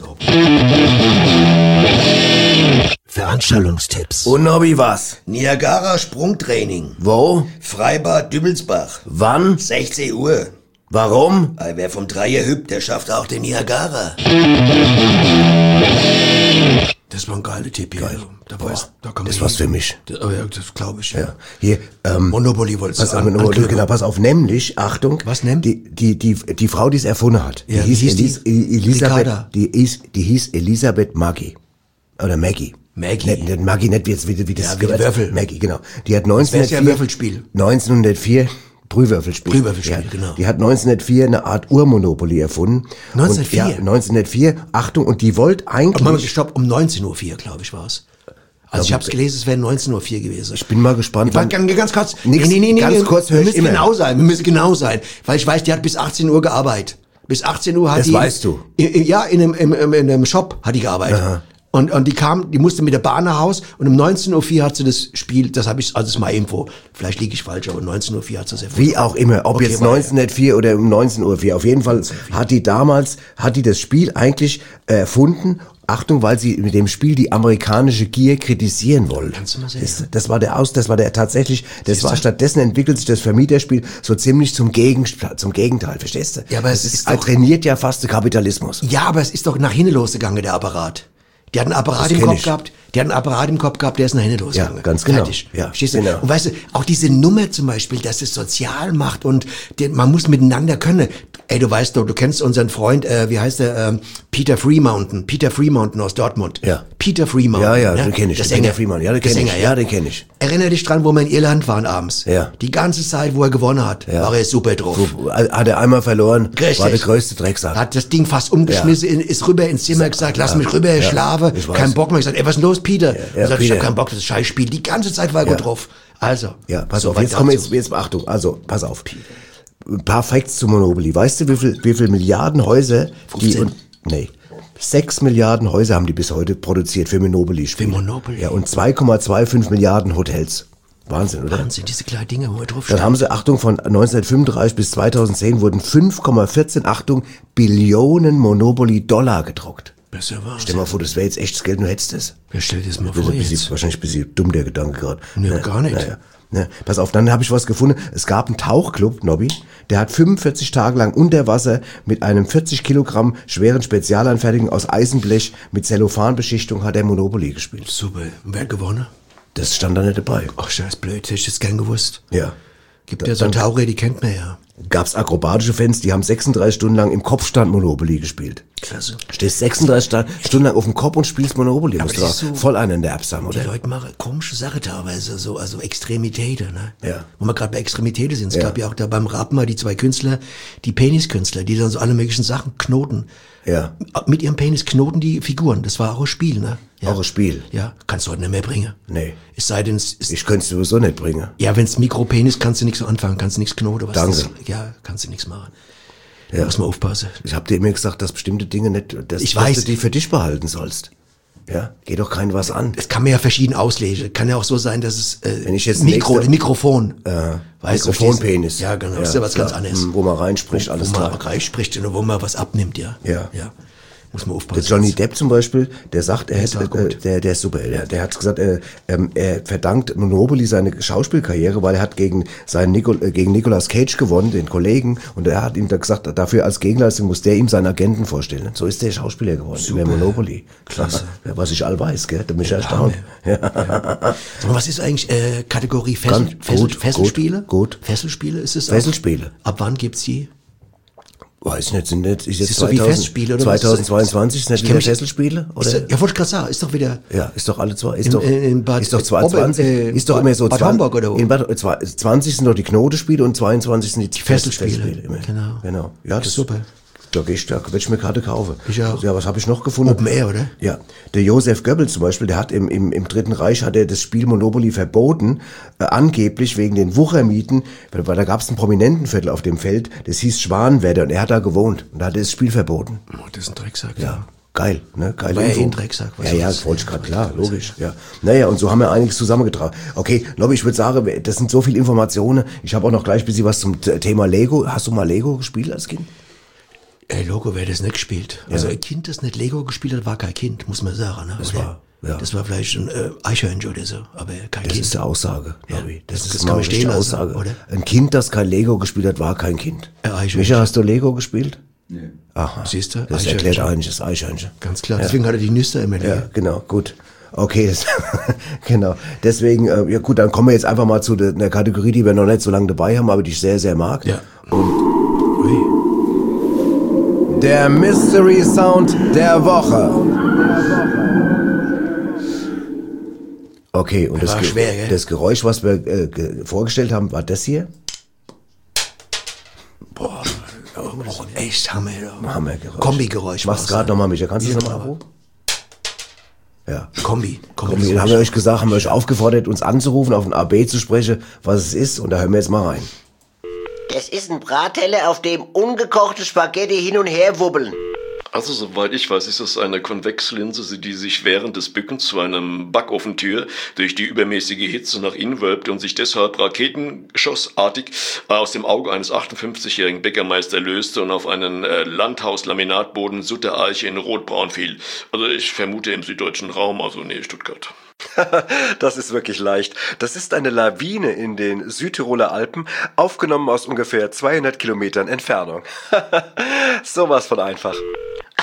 Veranstaltungstipps. Und Nobby, was? Niagara Sprungtraining. Wo? Freibad Dübelsbach. Wann? 16 Uhr. Warum? Wer vom Dreier hüpft, der schafft auch den Niagara. Das war ein geiler Tipp hier. Geil. Da kann man das war's für mich. Das glaube ich, ja. Hier, Monopoly wolltest du genau, pass auf, nämlich, Achtung. Was nämlich? Die Frau, die es erfunden hat, ja, die hieß Elisabeth, die hieß Elisabeth Maggi. Oder Maggie. Nicht Maggie, nicht wie das wie Würfel. Maggie, genau. Die hat Das wäre ja ein Würfelspiel. 1904 Brühwürfelspiel, genau. Die hat 1904 eine Art Urmonopoly erfunden. 1904? Und, 1904, Achtung, und die wollte eigentlich... Stopp, um 19.04 Uhr, glaube ich, war es. Also ich habe es gelesen, es wäre 19.04 Uhr gewesen. Ich bin mal gespannt. Ganz kurz. Ganz kurz höre ich immer. Wir müssen genau sein. Weil ich weiß, die hat bis 18 Uhr gearbeitet. Bis 18 Uhr hat das die... Das weißt du. Ja, in einem Shop hat die gearbeitet. Aha. Und die musste mit der Bahn nach Haus und um 19.04 Uhr hat sie das Spiel, das habe ich, also das ist mal Info, vielleicht liege ich falsch, aber 19.04 Uhr hat sie das erfunden. Wie auch immer, ob jetzt 1904 oder um 19.04 Uhr, auf jeden Fall hat die das Spiel eigentlich erfunden, Achtung, weil sie mit dem Spiel die amerikanische Gier kritisieren wollte. Kannst du mal sehen. Stattdessen entwickelt sich das Vermieterspiel so ziemlich zum Gegenteil, verstehst du? Ja, aber es ist doch, trainiert ja fast den Kapitalismus. Ja, aber es ist doch nach hinten losgegangen, der Apparat. Die hat einen Apparat im Kopf gehabt, der ist nach hinten losgegangen. Ja, ganz genau. Fertig. Ja, verstehst du? Genau. Und weißt du, auch diese Nummer zum Beispiel, dass es sozial macht und man muss miteinander können. Ey, du weißt doch, du kennst unseren Freund, wie heißt der, Peter Freemountain aus Dortmund. Ja. Peter Freemountain. Ja, den kenne ich. Der Peter Sänger. Freeman. Ja, den kenne ich. Ja, den kenne ich. Erinnere dich dran, wo wir in Irland waren abends. Ja. Die ganze Zeit, wo er gewonnen hat, war er super drauf. Hat er einmal verloren, Richtig. war der größte Drecksack. Hat das Ding fast umgeschmissen, ist rüber ins Zimmer gesagt, lass mich rüber, ich schlafe. Kein Bock mehr. Ich gesagt, ey, was ist denn los, Peter? Er sagt, ich hab keinen Bock, das ist ein Scheißspiel. Die ganze Zeit war er gut drauf. Also. Ja, pass so auf, jetzt kommen jetzt Achtung. Also, pass auf. Ein paar Facts zu Monopoly. Weißt du, wie viel Milliarden Häuser 6 Milliarden Häuser haben die bis heute produziert für Monopoly-Spiele. Für Monopoly? Ja, und 2,25 Milliarden Hotels. Wahnsinn, oder? Wahnsinn, diese kleinen Dinge, wo er draufsteht. Dann haben sie, Achtung, von 1935 bis 2010 wurden 5,14, Achtung, Billionen Monopoly-Dollar gedruckt. Das ist ja Wahnsinn. Stell mal vor, das wäre jetzt echtes Geld, du hättest es. Wer stellt das mal vor jetzt? Wahrscheinlich ein bisschen dumm, der Gedanke gerade. Nee, gar nicht. Naja. Ne, pass auf, dann habe ich was gefunden. Es gab einen Tauchclub, Nobby, der hat 45 Tage lang unter Wasser mit einem 40 Kilogramm schweren Spezialanfertigung aus Eisenblech mit Zellophanbeschichtung hat er Monopoly gespielt. Super. Und wer hat gewonnen? Das stand da nicht dabei. Ach, scheiß blöd, hätte ich das gern gewusst. Ja. Gibt ja so Taucher, die kennt man ja. Gab's akrobatische Fans, die haben 36 Stunden lang im Kopfstand Monopoly gespielt. Klasse. Stehst 36 Stunden lang auf dem Kopf und spielst Monopoly. Aber Musst du das ist doch so- voll einen in der Apps haben, oder? Die Leute machen komische Sachen teilweise, so, also Extremitäten, ne? Ja. Wo wir gerade bei Extremitäten sind. Es Ja. gab ja auch da beim Rappen mal die zwei Künstler, die Peniskünstler, die dann so alle möglichen Sachen knoten. Ja. Mit ihrem Penis knoten die Figuren. Das war auch ein Spiel, ne? Ja. Auch ein Spiel. Ja, kannst du heute nicht mehr bringen. Nee. Es sei denn, es ist, Ich könnte es sowieso nicht bringen. ja, wenn's Mikropenis, kannst du nichts so anfangen, kannst du nichts knoten. Was Danke. Das, ja, kannst du nichts machen. Ja. Da muss man aufpassen. Ich habe dir immer gesagt, dass bestimmte Dinge nicht, dass Ich weiß. du die für dich behalten sollst. Ja, geh doch keinem was an. Das kann man ja verschieden auslegen. Kann ja auch so sein, dass es Wenn ich jetzt Mikrofon. Weißt du, Mikrofonpenis. verstehst du? Ja, genau. Das ist ja was ganz anderes. Wo man reinspricht, alles wo man klar. reinspricht und wo man was abnimmt, ja. Ja. Ja. Muss man aufpassen. Der Johnny Depp zum Beispiel, der sagt, er ist hätte, auch gut. der ist super. Der hat gesagt, er verdankt Monopoly seine Schauspielkarriere, weil er hat gegen gegen Nicolas Cage gewonnen, den Kollegen, und er hat ihm da gesagt, dafür als Gegenleistung muss der ihm seinen Agenten vorstellen. So ist der Schauspieler geworden, über Monopoly. Klasse. Ja, was ich all weiß, gell? Da bin ich erstaunt. Ja. Sag mal, was ist eigentlich Kategorie Ganz gut, Fesselspiele? gut. Fesselspiele ist es auch? Fesselspiele. Ab wann gibt's die? Weiß nicht, ist jetzt Ist so wie Festspiele oder was? 2022 ist nicht Ich kenn wieder mich- Fesselspiele? Ist Oder? ja, wollte ich gerade sagen, ist doch wieder... Ja, ist doch alle zwei, ist In- doch, in Bad- ist doch 22, ist doch immer so Bad 20 Homburg oder wo? In Bad, 20 sind doch die Knotenspiele und 22 sind die Fesselspiele. immer. Genau. Genau. Ja, das Super. Da werde ich mir gerade kaufen. Ich auch. Ja, was habe ich noch gefunden? Open Air, oder? Ja. Der Josef Goebbels zum Beispiel, der hat im Dritten Reich hat er das Spiel Monopoly verboten, angeblich wegen den Wuchermieten, weil da gab es ein Prominentenviertel auf dem Feld, das hieß Schwanenwetter und er hat da gewohnt und da hat er das Spiel verboten. Oh, das ist ein Drecksack. Ja. Geil, ne? Geil. War ja eh ein Drecksack, was Ja, soll's. das wollte ich gerade, klar, logisch, ja. Naja, und so haben wir einiges zusammengetragen. Okay, Lobby, ich würde sagen, das sind so viele Informationen. Ich habe auch noch gleich ein bisschen was zum Thema Lego. Hast du mal Lego gespielt als Kind? Logo, wer das nicht gespielt. Also ein Kind, das nicht Lego gespielt hat, war kein Kind, muss man sagen. Ne? Das Oder? war, ja. Das war vielleicht ein Eichhörnchen oder so, aber kein Das Kind. ist die Aussage, Lobby. Das das ist kann mal man eine richtige stehen lassen, Aussage. oder? Ein Kind, das kein Lego gespielt hat, war kein Kind. Eichhörnchen. Micha, hast du Lego gespielt? Nee. Aha. Siehst du? Das Eichhörnchen. erklärt eigentlich das Eichhörnchen. Ganz klar. Deswegen hat er die Nüsse immer Ja, liegen. genau, gut. Okay, genau. Deswegen, ja gut, dann kommen wir jetzt einfach mal zu einer Kategorie, die wir noch nicht so lange dabei haben, aber die ich sehr, sehr mag. Ja. Und der Mystery Sound der Woche. Okay, und War schwer, gell? das Geräusch, was wir vorgestellt haben, war das hier? Boah, oh, echt Hammer. Hammergeräusch. Kombi-Geräusch. Mach's war's, gerade ne? nochmal, Micha. Kannst du das Ja, nochmal abrufen? Ja. Kombi. Dann haben wir euch gesagt, haben wir euch aufgefordert, uns anzurufen, auf den AB zu sprechen, was es ist, und da hören wir jetzt mal rein. Das ist ein Bratteller, auf dem ungekochte Spaghetti hin und her wubbeln. Also soweit ich weiß, ist das eine Konvexlinse, die sich während des Bückens zu einem Backofentür durch die übermäßige Hitze nach innen wölbt und sich deshalb raketenschossartig aus dem Auge eines 58-jährigen Bäckermeisters löste und auf einen Landhauslaminatboden Suttereiche in Rotbraun fiel. Also ich vermute im süddeutschen Raum, also Nähe Stuttgart. Das ist wirklich leicht. Das ist eine Lawine in den Südtiroler Alpen, aufgenommen aus ungefähr 200 Kilometern Entfernung. Sowas von einfach.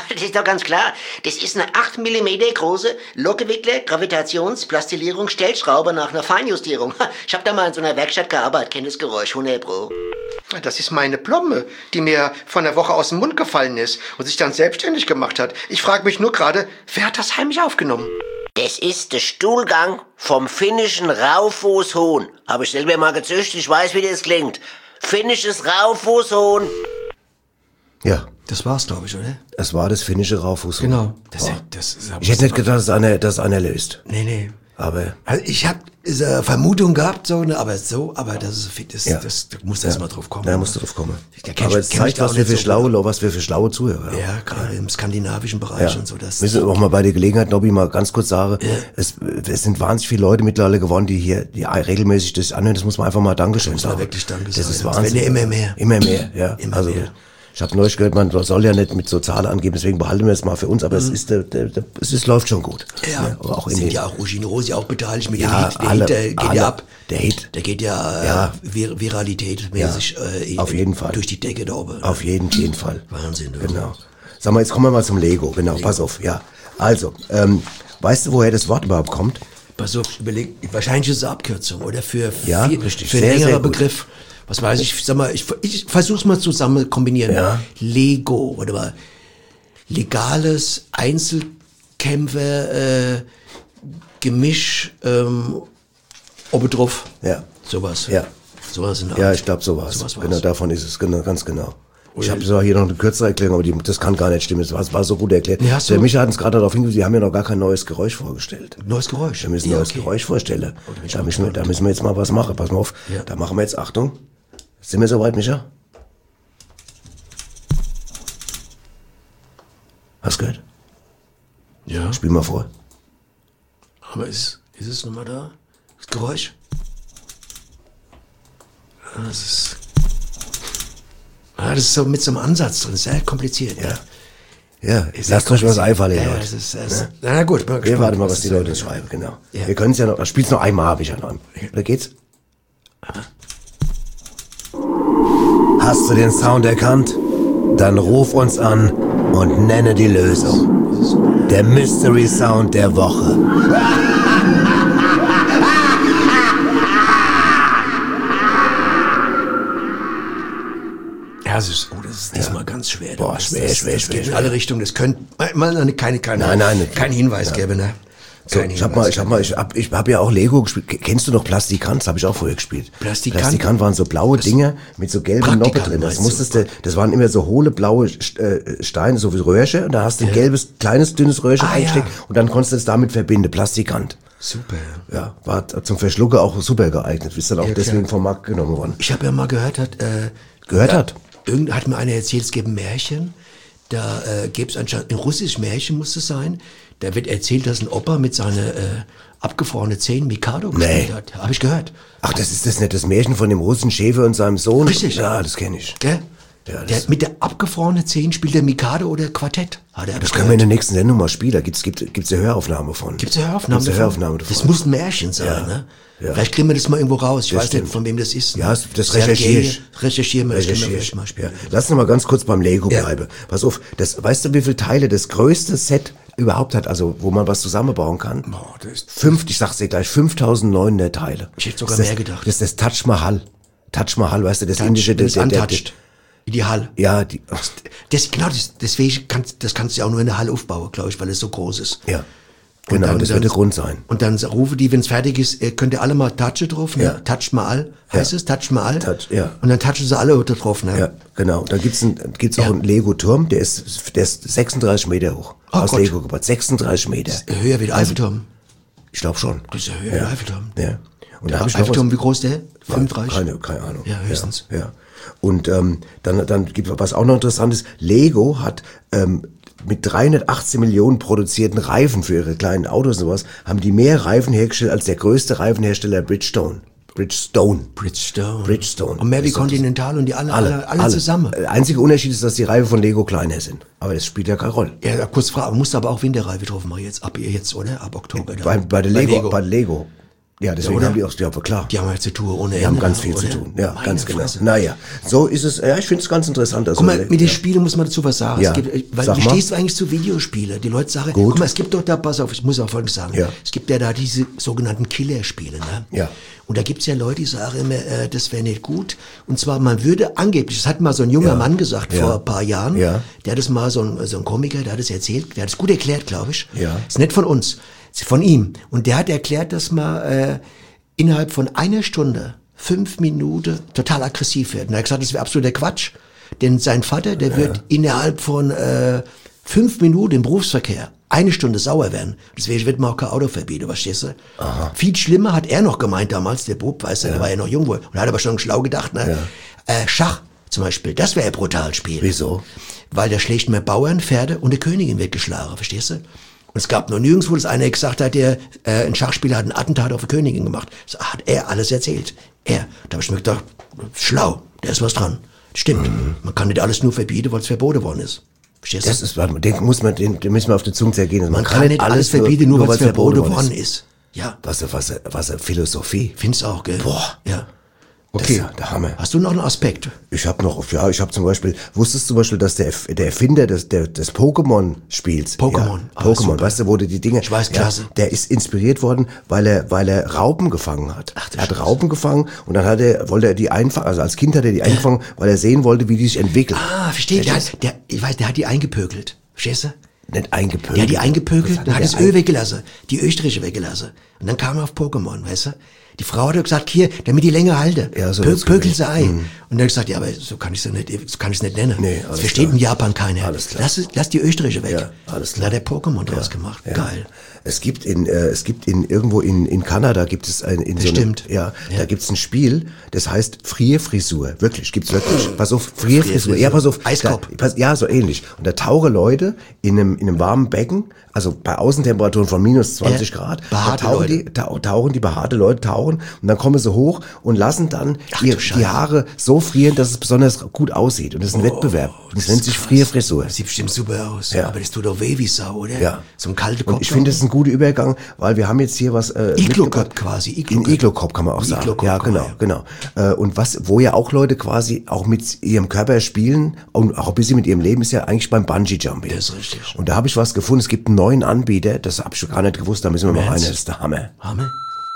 Das ist doch ganz klar. Das ist eine 8 mm große Lokgewickler, Gravitationsplastilierung, Stellschraube nach einer Feinjustierung. Ich habe da mal in so einer Werkstatt gearbeitet, kenn das Geräusch, 100 Pro. Das ist meine Plomme, die mir vor einer Woche aus dem Mund gefallen ist und sich dann selbstständig gemacht hat. Ich frage mich nur gerade, wer hat das heimlich aufgenommen? Das ist der Stuhlgang vom finnischen Raufußhuhn. Habe ich selber mal gezüchtet, ich weiß, wie das klingt. Finnisches Raufußhuhn. Ja. Das war's, glaube ich, oder? Es war das finnische Raufußhuhn. Genau. Ich hätte nicht gedacht, dass einer löst. Nee. Aber also ich habe eine Vermutung gehabt, aber das muss erst mal drauf kommen. Da musst du drauf kommen. Aber es zeigt, was wir für schlaue Zuhörer haben. Ja, gerade im skandinavischen Bereich und so. Müssen wir auch mal bei der Gelegenheit, Nobby, mal ganz kurz sagen, es sind wahnsinnig viele Leute mittlerweile geworden, die regelmäßig das anhören. Das muss man einfach mal Dankeschön sagen. Wirklich Danke das sagen. ist Wahnsinn. Das werden ja immer mehr. Immer mehr, ja. Immer also mehr. Ich habe neulich gehört, man soll ja nicht mit so Zahlen angeben, deswegen behalten wir es mal für uns, aber es läuft schon gut. Ja, auch sind ja auch Ruggiero Rossi auch beteiligt mit dem Hit. Der Geht ja ab. Der Hit. Der geht ja viralitätmäßig auf jeden Fall. durch die Decke da oben. Auf jeden Fall. Wahnsinn. Du. Genau. Sag mal, jetzt kommen wir mal zum Lego. Genau, pass auf, ja. Also, weißt du, woher das Wort überhaupt kommt? Pass auf, überleg, wahrscheinlich ist es eine Abkürzung, oder? Für richtig. Für einen längeren Begriff. Was weiß ich, sag mal, ich versuch's mal zusammen kombinieren. Ja. Lego, oder mal legales Einzelkämpfer, Gemisch, oben drauf. Ja. Sowas. Ja. Sowas in der Ja, Art. ich glaube sowas. Sowas war's. Genau, davon ist es, genau, ganz genau. Ich habe zwar hier noch eine kürzere Erklärung, aber das kann gar nicht stimmen. Das war so gut erklärt. Nee, der Micha hat uns gerade darauf hingewiesen, die haben ja noch gar kein neues Geräusch vorgestellt. Neues Geräusch? Wir müssen ein neues Geräusch vorstellen. Da müssen wir jetzt mal was machen. Pass mal auf. Ja. Da machen wir jetzt, Achtung. Sind wir soweit, Micha? Hast du gehört? Ja. Spiel mal vor. Aber ist es nochmal da? Das Geräusch? Das ist so mit so einem Ansatz drin. Sehr kompliziert. Ja, lasst euch was einfallen, Leute. Na gut. Wir warten mal, was die Leute schreiben, genau. Ja. Wir können es ja noch, spiel's noch einmal, habe ich ja noch. Oder geht's? Hast du den Sound erkannt? Dann ruf uns an und nenne die Lösung. Der Mystery Sound der Woche. Das ist diesmal ganz schwer. Boah, schwer. Das geht in alle Richtungen. Das könnte mal kein Hinweis geben, ne? So, ich hab ja auch Lego gespielt. Kennst du noch Plastikant? Das habe ich auch früher gespielt. Plastikant waren so blaue Dinge mit so gelben Noppen drin. Das waren immer so hohle blaue Steine, so wie Röhrchen. Und da hast du ein gelbes, kleines, dünnes Röhrchen eingesteckt und dann konntest du es damit verbinden. Plastikant. Super. Ja, war zum Verschlucken auch super geeignet. Ist dann auch deswegen vom Markt genommen worden. Ich habe ja mal gehört, hat mir einer erzählt, es gibt ein Märchen. Da gäbe es anscheinend ein russisches Märchen, muss es sein. Da wird erzählt, dass ein Opa mit seinen abgefrorenen Zähnen Mikado gespielt hat. Habe ich gehört. Ach, das ist das nicht das Märchen von dem russischen Schäfer und seinem Sohn? Richtig. Ja, das kenne ich. Gell? Ja, mit der abgefrorenen Zähnen spielt der Mikado oder Quartett. Das können wir in der nächsten Sendung mal spielen. Da gibt's eine Höraufnahme von. Gibt's eine Höraufnahme davon? Das muss ein Märchen sein, ne? Ja. Vielleicht kriegen wir das mal irgendwo raus. Ich weiß nicht, von wem das ist. Ne? Ja, das recherchieren wir. Mal spielen. Lass uns mal ganz kurz beim Lego bleiben. Pass auf, weißt du, wie viele Teile das größte Set überhaupt hat, also wo man was zusammenbauen kann? Boah, ich sag's dir gleich, 5.900 Teile. Ich hätte sogar mehr gedacht. Das ist das Taj Mahal. Taj Mahal, weißt du, das indische... Das untouched. Die Halle. Ja, deswegen kannst du ja auch nur in der Halle aufbauen, glaube ich, weil es so groß ist. Ja. Genau, das wird der Grund sein. Und dann rufe die, wenn es fertig ist, könnt ihr alle mal touchen drauf, ne? Ja. Touch mal, heißt es, touch mal. Ja. Und dann touchen sie alle da drauf, ne? Ja, genau. Dann gibt's auch einen Lego-Turm, der ist 36 Meter hoch. Aus Gott. Lego gebaut. 36 Meter. Höher wie der Eiffelturm. Ich glaube schon. Das ist ja höher wie der Eiffelturm. Ja. Und der Eiffelturm, wie groß der? 35? Keine Ahnung. Ja, höchstens. Ja. Und dann gibt was auch noch interessant ist. Lego hat mit 318 Millionen produzierten Reifen für ihre kleinen Autos und sowas, haben die mehr Reifen hergestellt als der größte Reifenhersteller Bridgestone. Und mehr wie Continental und die alle zusammen. Der einzige Unterschied ist, dass die Reifen von Lego kleiner sind. Aber das spielt ja keine Rolle. Ja, kurz Frage, musst du aber auch Winterreife drauf machen jetzt, oder? Ab Oktober. Bei Lego. Ja, deswegen oder? haben die auch, ja, klar. Die haben halt zu tun ohne Ende. Die haben ganz viel oder? zu tun. Ja, Meine ganz genau. Fresse. Naja, so ist es. Ja, ich finde es ganz interessant. Also, Guck mal, mit den Spielen muss man dazu was sagen. Ja. Es gibt, weil, Sag wie mal. stehst du eigentlich zu Videospielen? Die Leute sagen, Gut. guck mal, es gibt doch da, pass auf, ich muss auch Folgendes sagen. Ja. Es gibt ja da diese sogenannten Killerspiele, ne? Ja. Und da gibt's ja Leute, die sagen immer, das wäre nicht gut. Und zwar, man würde angeblich, das hat mal so ein junger Mann gesagt vor ein paar Jahren, der hat das mal, so ein Komiker, der hat das erzählt, der hat es gut erklärt, glaube ich. Ja. Ist nicht von uns, ist von ihm. Und der hat erklärt, dass man innerhalb von einer Stunde 5 Minuten total aggressiv wird. Und er hat gesagt, das wäre absoluter Quatsch. Denn sein Vater, der wird innerhalb von 5 Minuten im Berufsverkehr 1 Stunde sauer werden. Deswegen wird man auch kein Auto verbieten, verstehst du? Aha. Viel schlimmer hat er noch gemeint damals, der Bub, weißt du, der war ja noch jung wohl. Und er hat aber schon schlau gedacht, ne? Schach zum Beispiel, das wäre ein brutales Spiel. Wieso? Weil da schlägt man Bauern, Pferde und eine Königin wird geschlagen, verstehst du? Und es gab noch nirgendwo, dass einer gesagt hat, ein Schachspieler hat ein Attentat auf eine Königin gemacht. Das hat er alles erzählt. Er. Da habe ich mir gedacht, schlau, da ist was dran. Stimmt. Man kann nicht alles nur verbieten, weil es verboten worden ist. Verstehst du? Das ist, den müssen wir auf die Zunge zergehen. Man kann nicht alles verbieten, nur weil es verboten worden ist. Ja. Was eine Philosophie. Find's auch, gell? Boah. Ja. Okay. Das ist der Hammer. Hast du noch einen Aspekt? Ich habe zum Beispiel, wusstest du zum Beispiel, dass der Erfinder des Pokémon-Spiels, Pokémon, Pokémon, weißt du, wo du die Dinge, ich weiß, klasse. Der ist inspiriert worden, weil er Raupen gefangen hat. Er hat Raupen gefangen und dann wollte er die einfangen, also als Kind hat er die eingefangen, weil er sehen wollte, wie die sich entwickeln. Ah, verstehe. Der hat die eingepökelt. Verstehst du? Nicht eingepökelt. Der hat die eingepökelt, dann hat das Öl weggelassen, die Ölstriche weggelassen. Und dann kam er auf Pokémon, weißt du? Die Frau hat gesagt, hier, damit die länger halte, Ja, so pökel sie ein. Und er hat gesagt, ja, aber so kann ich es nicht nennen. Nee, das alles versteht klar. in Japan keiner. Alles klar. Lass die Ölstriche weg. Ja, alles klar. Da hat er Pokémon draus gemacht. Ja. Geil. Es gibt irgendwo in Kanada gibt es Stimmt. Da gibt's ein Spiel, das heißt Frierfrisur. Wirklich, gibt's wirklich. Pass auf, Frierfrisur. Ja, pass auf. Eiskopf. Ja, so ähnlich. Und da tauchen Leute in einem warmen Becken, also bei Außentemperaturen von minus 20 Grad, da tauchen die behaarte Leute und dann kommen sie hoch und lassen dann die Haare so frieren, dass es besonders gut aussieht. Und das ist ein Wettbewerb. Und das nennt sich Frierfrisur. Das sieht bestimmt super aus. Ja. Aber das tut doch weh wie Sau, oder? Ja. So ein kalter Kopf. Und ich finde, das ist ein guter Übergang, weil wir haben jetzt hier was Iglokop quasi. Iglokop kann man auch sagen. Iglokop, Ja, genau. Und wo ja auch Leute quasi auch mit ihrem Körper spielen und auch ein bisschen mit ihrem Leben, ist ja eigentlich beim Bungee-Jumping. Das ist richtig. Und da habe ich was gefunden. Es gibt einen neuen Anbieter, das habe ich gar nicht gewusst, da müssen wir mal rein. Das ist der Hammer. Hammer?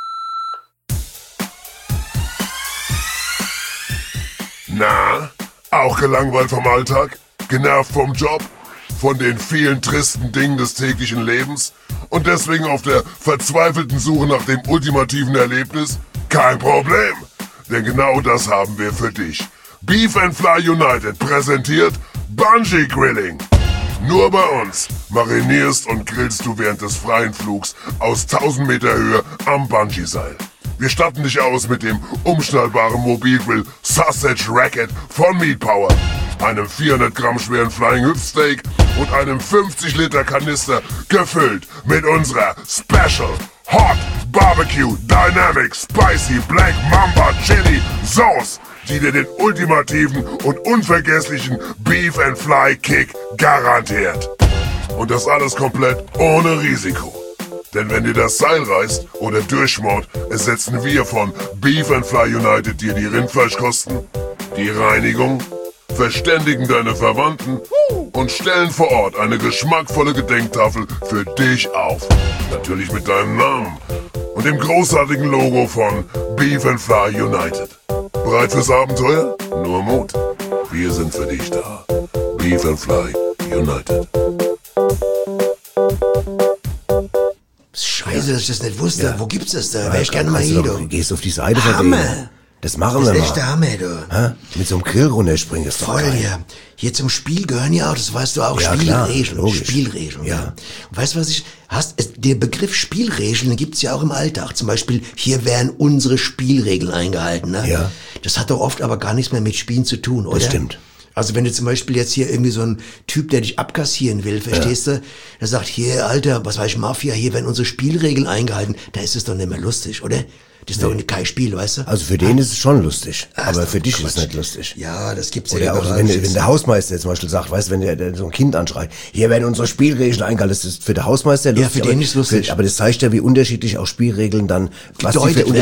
Na, auch gelangweilt vom Alltag? Genervt vom Job? Von den vielen tristen Dingen des täglichen Lebens? Und deswegen auf der verzweifelten Suche nach dem ultimativen Erlebnis? Kein Problem, denn genau das haben wir für dich. Beef & Fly United präsentiert Bungee Grilling. Nur bei uns marinierst und grillst du während des freien Flugs aus 1000 Meter Höhe am Bungee-Seil. Wir statten dich aus mit dem umschnallbaren Mobilgrill Sausage Racket von Meat Power, einem 400 Gramm schweren Flying Hüftsteak und einem 50 Liter Kanister gefüllt mit unserer Special Hot Barbecue Dynamic Spicy Black Mamba Chili Sauce, die dir den ultimativen und unvergesslichen Beef & Fly Kick garantiert. Und das alles komplett ohne Risiko. Denn wenn dir das Seil reißt oder durchschmort, ersetzen wir von Beef & Fly United dir die Rindfleischkosten, die Reinigung, verständigen deine Verwandten und stellen vor Ort eine geschmackvolle Gedenktafel für dich auf. Natürlich mit deinem Namen und dem großartigen Logo von Beef & Fly United. Bereit fürs Abenteuer? Nur Mut. Wir sind für dich da. Beef & Fly United. Scheiße, dass ich das nicht wusste. Wo gibt's das da? Wäre ich gerne mal hier, du. Gehst auf die Seite von Hammer. denen. Das machen Das wir ist echt der mal. Hammer, du. Hä? Mit so einem Grill runterspringen ist doch Voll, geil. ja. Hier zum Spiel gehören ja auch, das weißt du auch, Ja, klar, Spielregeln. logisch. Spielregeln, Ja. ja. Und weißt du, der Begriff Spielregeln gibt's ja auch im Alltag. Zum Beispiel, hier werden unsere Spielregeln eingehalten, ne? Ja. Das hat doch oft aber gar nichts mehr mit Spielen zu tun, oder? Das stimmt. Also wenn du zum Beispiel jetzt hier irgendwie so ein Typ, der dich abkassieren will, verstehst du? Der sagt, hier, Alter, was weiß ich, Mafia, hier werden unsere Spielregeln eingehalten. Da ist es doch nicht mehr lustig, oder? Das ist doch kein Spiel, weißt du? Also für den ist es schon lustig, aber für dich ist es nicht lustig. Ja, das gibt's Oder ja auch wenn der Hausmeister jetzt zum Beispiel sagt, weißt du, wenn der so ein Kind anschreit, hier werden unsere Spielregeln eingehalten, das ist für den Hausmeister lustig. Ja, für den ist lustig. Aber das zeigt ja, wie unterschiedlich auch Spielregeln dann, was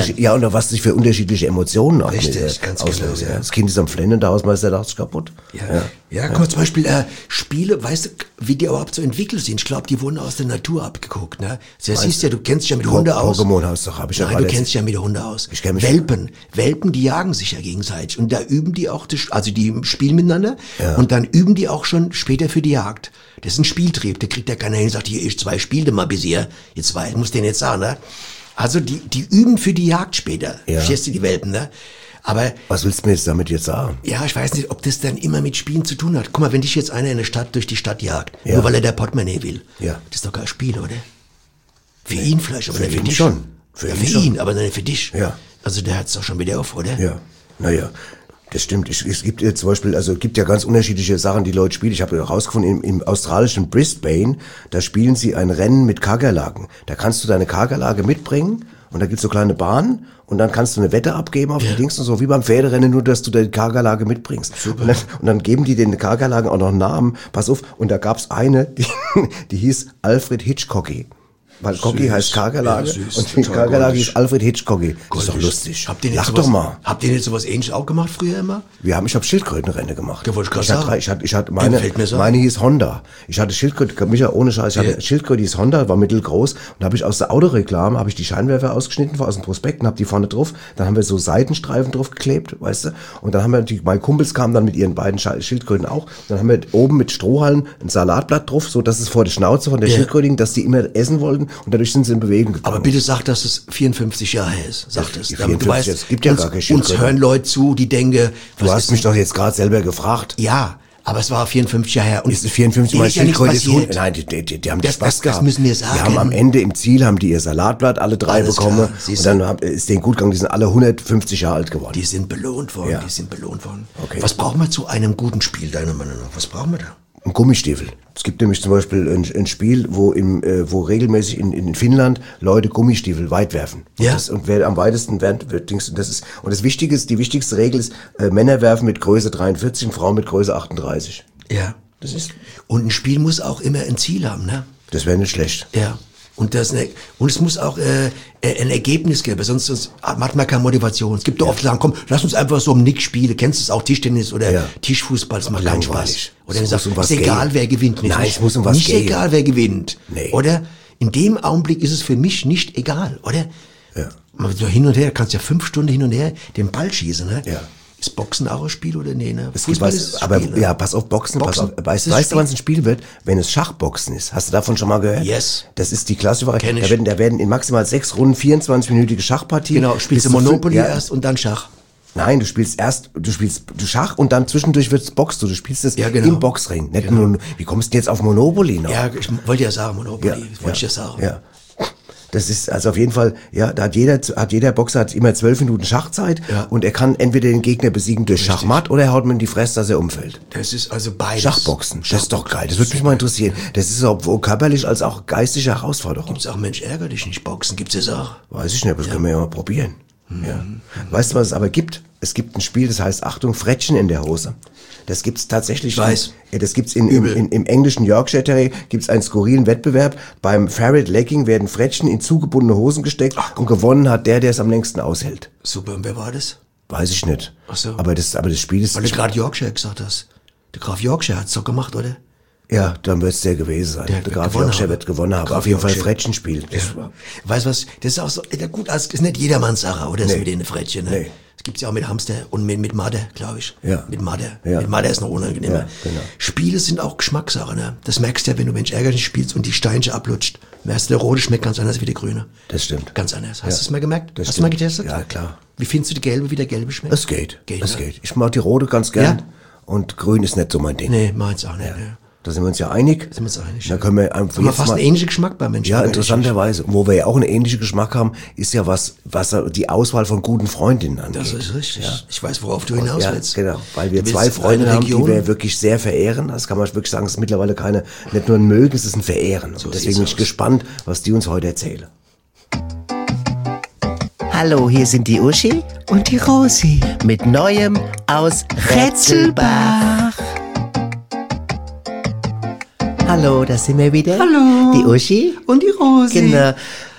sich für unterschiedliche Emotionen auch richtig, ganz auslösen. genau, ja. Das Kind ist am Flennen, der Hausmeister dacht sich kaputt. Ja, guck mal, zum Beispiel Spiele, weißt du, wie die überhaupt so entwickelt sind. Ich glaube, die wurden aus der Natur abgeguckt. Ne? Das siehst ja, du kennst dich ja mit Hunde aus. Pokémon-Haus habe ich ja Nein, du kennst dich ja mit den Hunde aus. Ich kenn mich. Welpen, die jagen sich ja gegenseitig. Und da üben die auch, also die spielen miteinander. Ja. Und dann üben die auch schon später für die Jagd. Das ist ein Spieltrieb. Da kriegt der keiner hin und sagt, hier, ich 2 Spiele mal bis hier. Jetzt 2, muss den jetzt sagen, ne? Also die üben für die Jagd später. Ja. Verstehst du, die Welpen, ne? Aber was willst du mir jetzt damit jetzt sagen? Ja, ich weiß nicht, ob das dann immer mit Spielen zu tun hat. Guck mal, wenn dich jetzt einer in der Stadt durch die Stadt jagt, nur weil er der Portemonnaie will, das ist doch kein Spiel, oder? Für ihn vielleicht, aber nicht für dich. Schon. Für ihn, aber nicht für dich. Ja. Also der hat's doch schon wieder auf, oder? Ja, naja. Das stimmt. Es gibt zum Beispiel, also es gibt ja ganz unterschiedliche Sachen, die Leute spielen. Ich habe herausgefunden, im australischen Brisbane, da spielen sie ein Rennen mit Kakerlaken. Da kannst du deine Kakerlake mitbringen und da gibt's so kleine Bahnen und dann kannst du eine Wette abgeben auf die Dings und so, wie beim Pferderennen, nur dass du die Kakerlake mitbringst. Super. Und dann geben die den Kakerlaken auch noch einen Namen. Pass auf, und da gab's eine, die hieß Alfred Hitchcocky. Weil Cocky heißt Kakerlake und die Kakerlake hieß Alfred Hitchcocky. Das ist doch lustig. Lach doch mal. Habt ihr nicht sowas Ähnliches auch gemacht früher immer? Ich habe Schildkrötenrennen gemacht. Ja, wollte ich gerade sagen. Ich hatte meine hieß Honda. Ich hatte Schildkröte, Micha, ohne Scheiß, ich hatte Schildkröte, die ist Honda, war mittelgroß. Und da habe ich aus der Autoreklame, habe ich die Scheinwerfer ausgeschnitten aus dem Prospekt und habe die vorne drauf. Dann haben wir so Seitenstreifen drauf geklebt, weißt du. Und dann haben wir meine Kumpels kamen dann mit ihren beiden Schildkröten auch. Dann haben wir oben mit Strohhalm ein Salatblatt drauf, so dass es vor der Schnauze von der Schildkröte ging, dass die immer essen wollten. Und dadurch sind sie in Bewegung gekommen. Aber bitte sag, dass es 54 Jahre her ist. Sag das. Damit du weißt, es gibt ja gar keine Schildkröte. Uns hören Leute zu, die denken... Du hast mich doch jetzt gerade selber gefragt. Ja, aber es war 54 Jahre her. Und ist es 54 Mal Schildkröte ist Hund? Nein, die haben Spaß gehabt. Das müssen wir sagen. Die haben am Ende im Ziel, haben die ihr Salatblatt alle 3 bekommen. Und dann ist denen gut gegangen, die sind alle 150 Jahre alt geworden. Die sind belohnt worden, Okay. Was brauchen wir zu einem guten Spiel, deiner Meinung nach? Was brauchen wir da? Ein Gummistiefel. Es gibt nämlich zum Beispiel ein Spiel, wo regelmäßig in Finnland Leute Gummistiefel weit werfen. Ja. Und wer am weitesten wird, die wichtigste Regel ist, Männer werfen mit Größe 43 und Frauen mit Größe 38. Ja. Und ein Spiel muss auch immer ein Ziel haben, ne? Das wäre nicht schlecht. Ja. Und es muss auch ein Ergebnis geben, sonst hat man keine Motivation. Es gibt doch oft sagen, komm, lass uns einfach so um Nick spielen. Kennst du es auch, Tischtennis oder Tischfußball, das macht keinen Spaß. Oder du sagst, ist egal, wer gewinnt. Nein, es muss um was gehen. Nicht egal, wer gewinnt. Nee. Oder? In dem Augenblick ist es für mich nicht egal, oder? Ja. So hin und her, kannst ja 5 Stunden hin und her den Ball schießen, ne? Ja. Ist Boxen auch ein Spiel oder nee, ne? Fußball ist ein Spiel, ja, pass auf, Boxen. Pass auf. Weißt du, wann es ein Spiel wird? Wenn es Schachboxen ist. Hast du davon schon mal gehört? Yes. Das ist die klassische Variante. Da werden in maximal 6 Runden 24-minütige Schachpartien. Genau, spielst du Monopoly erst und dann Schach. Nein, du spielst Schach und dann zwischendurch boxst du. Du spielst es im Boxring. Nicht nur, wie kommst du jetzt auf Monopoly noch? Ja, ich wollte ja sagen, Monopoly. Wollte ich ja sagen. Ja. Das ist also auf jeden Fall, ja, da hat jeder Boxer hat immer 12 Minuten Schachzeit und er kann entweder den Gegner besiegen durch Schachmatt oder er haut mir in die Fresse, dass er umfällt. Das ist also beides. Schachboxen, das ist doch geil. Das würde mich mal interessieren. Das ist sowohl körperlich als auch geistige Herausforderung. Gibt's auch Mensch, ärger dich nicht, Boxen gibt's das auch? Weiß ich nicht, aber das können wir ja mal probieren. Ja. Weißt du, was es aber gibt? Es gibt ein Spiel, das heißt, Achtung, Frettchen in der Hose. Das gibt's tatsächlich. Das gibt's im englischen Yorkshire Terrier gibt's einen skurrilen Wettbewerb. Beim Ferret Legging werden Frettchen in zugebundene Hosen gesteckt und gewonnen hat der es am längsten aushält. Super, und wer war das? Weiß ich nicht. Ach so. Aber das Spiel ist... Weil du gerade Yorkshire gesagt hast. Der Graf Yorkshire hat's doch gemacht, oder? Ja, dann wird's der gewesen sein. Der Graf Yorkshire wird gewonnen haben. Auf jeden Fall Frettchen spielen. Ja. Weißt du was? Das ist auch so, ja gut, das ist nicht jedermanns Sache, oder? Das mit den Frettchen, ne? Nee. Das gibt's ja auch mit Hamster und mit Madde, glaube ich. Ja. Mit Madde. Ja. Mit Madde ist noch unangenehmer. Ja, genau. Spiele sind auch Geschmackssache, ne? Das merkst du ja, wenn du Mensch ärgerlich spielst und die Steinchen ablutscht. Merkst du, der rote schmeckt ganz anders wie der grüne. Das stimmt. Ganz anders. Hast du es mal gemerkt? Hast du mal getestet? Ja, klar. Wie findest du die gelbe, wie der gelbe schmeckt? Es geht. Es geht. Ich mag die rote ganz gern. Ja? Und grün ist nicht so mein Ding. Nee, meins auch nicht. Ja. Da sind wir uns ja einig. Da können wir einfach jetzt fast einen ähnlichen Geschmack bei Menschen. Ja, interessanterweise. Wo wir ja auch einen ähnlichen Geschmack haben, ist ja was die Auswahl von guten Freundinnen angeht. Das ist richtig. Ja. Ich weiß, worauf du hinaus willst. Ja, genau. Weil wir 2 Freunde haben, die wir wirklich sehr verehren. Das kann man wirklich sagen, es ist mittlerweile nicht nur ein Mögen, es ist ein Verehren. So und deswegen bin ich gespannt, was die uns heute erzählen. Hallo, hier sind die Uschi Und die Rosi. mit Neuem aus Rätselbach. Hallo, da sind wir wieder. Hallo. Die Uschi. Und die Rosi. Genau.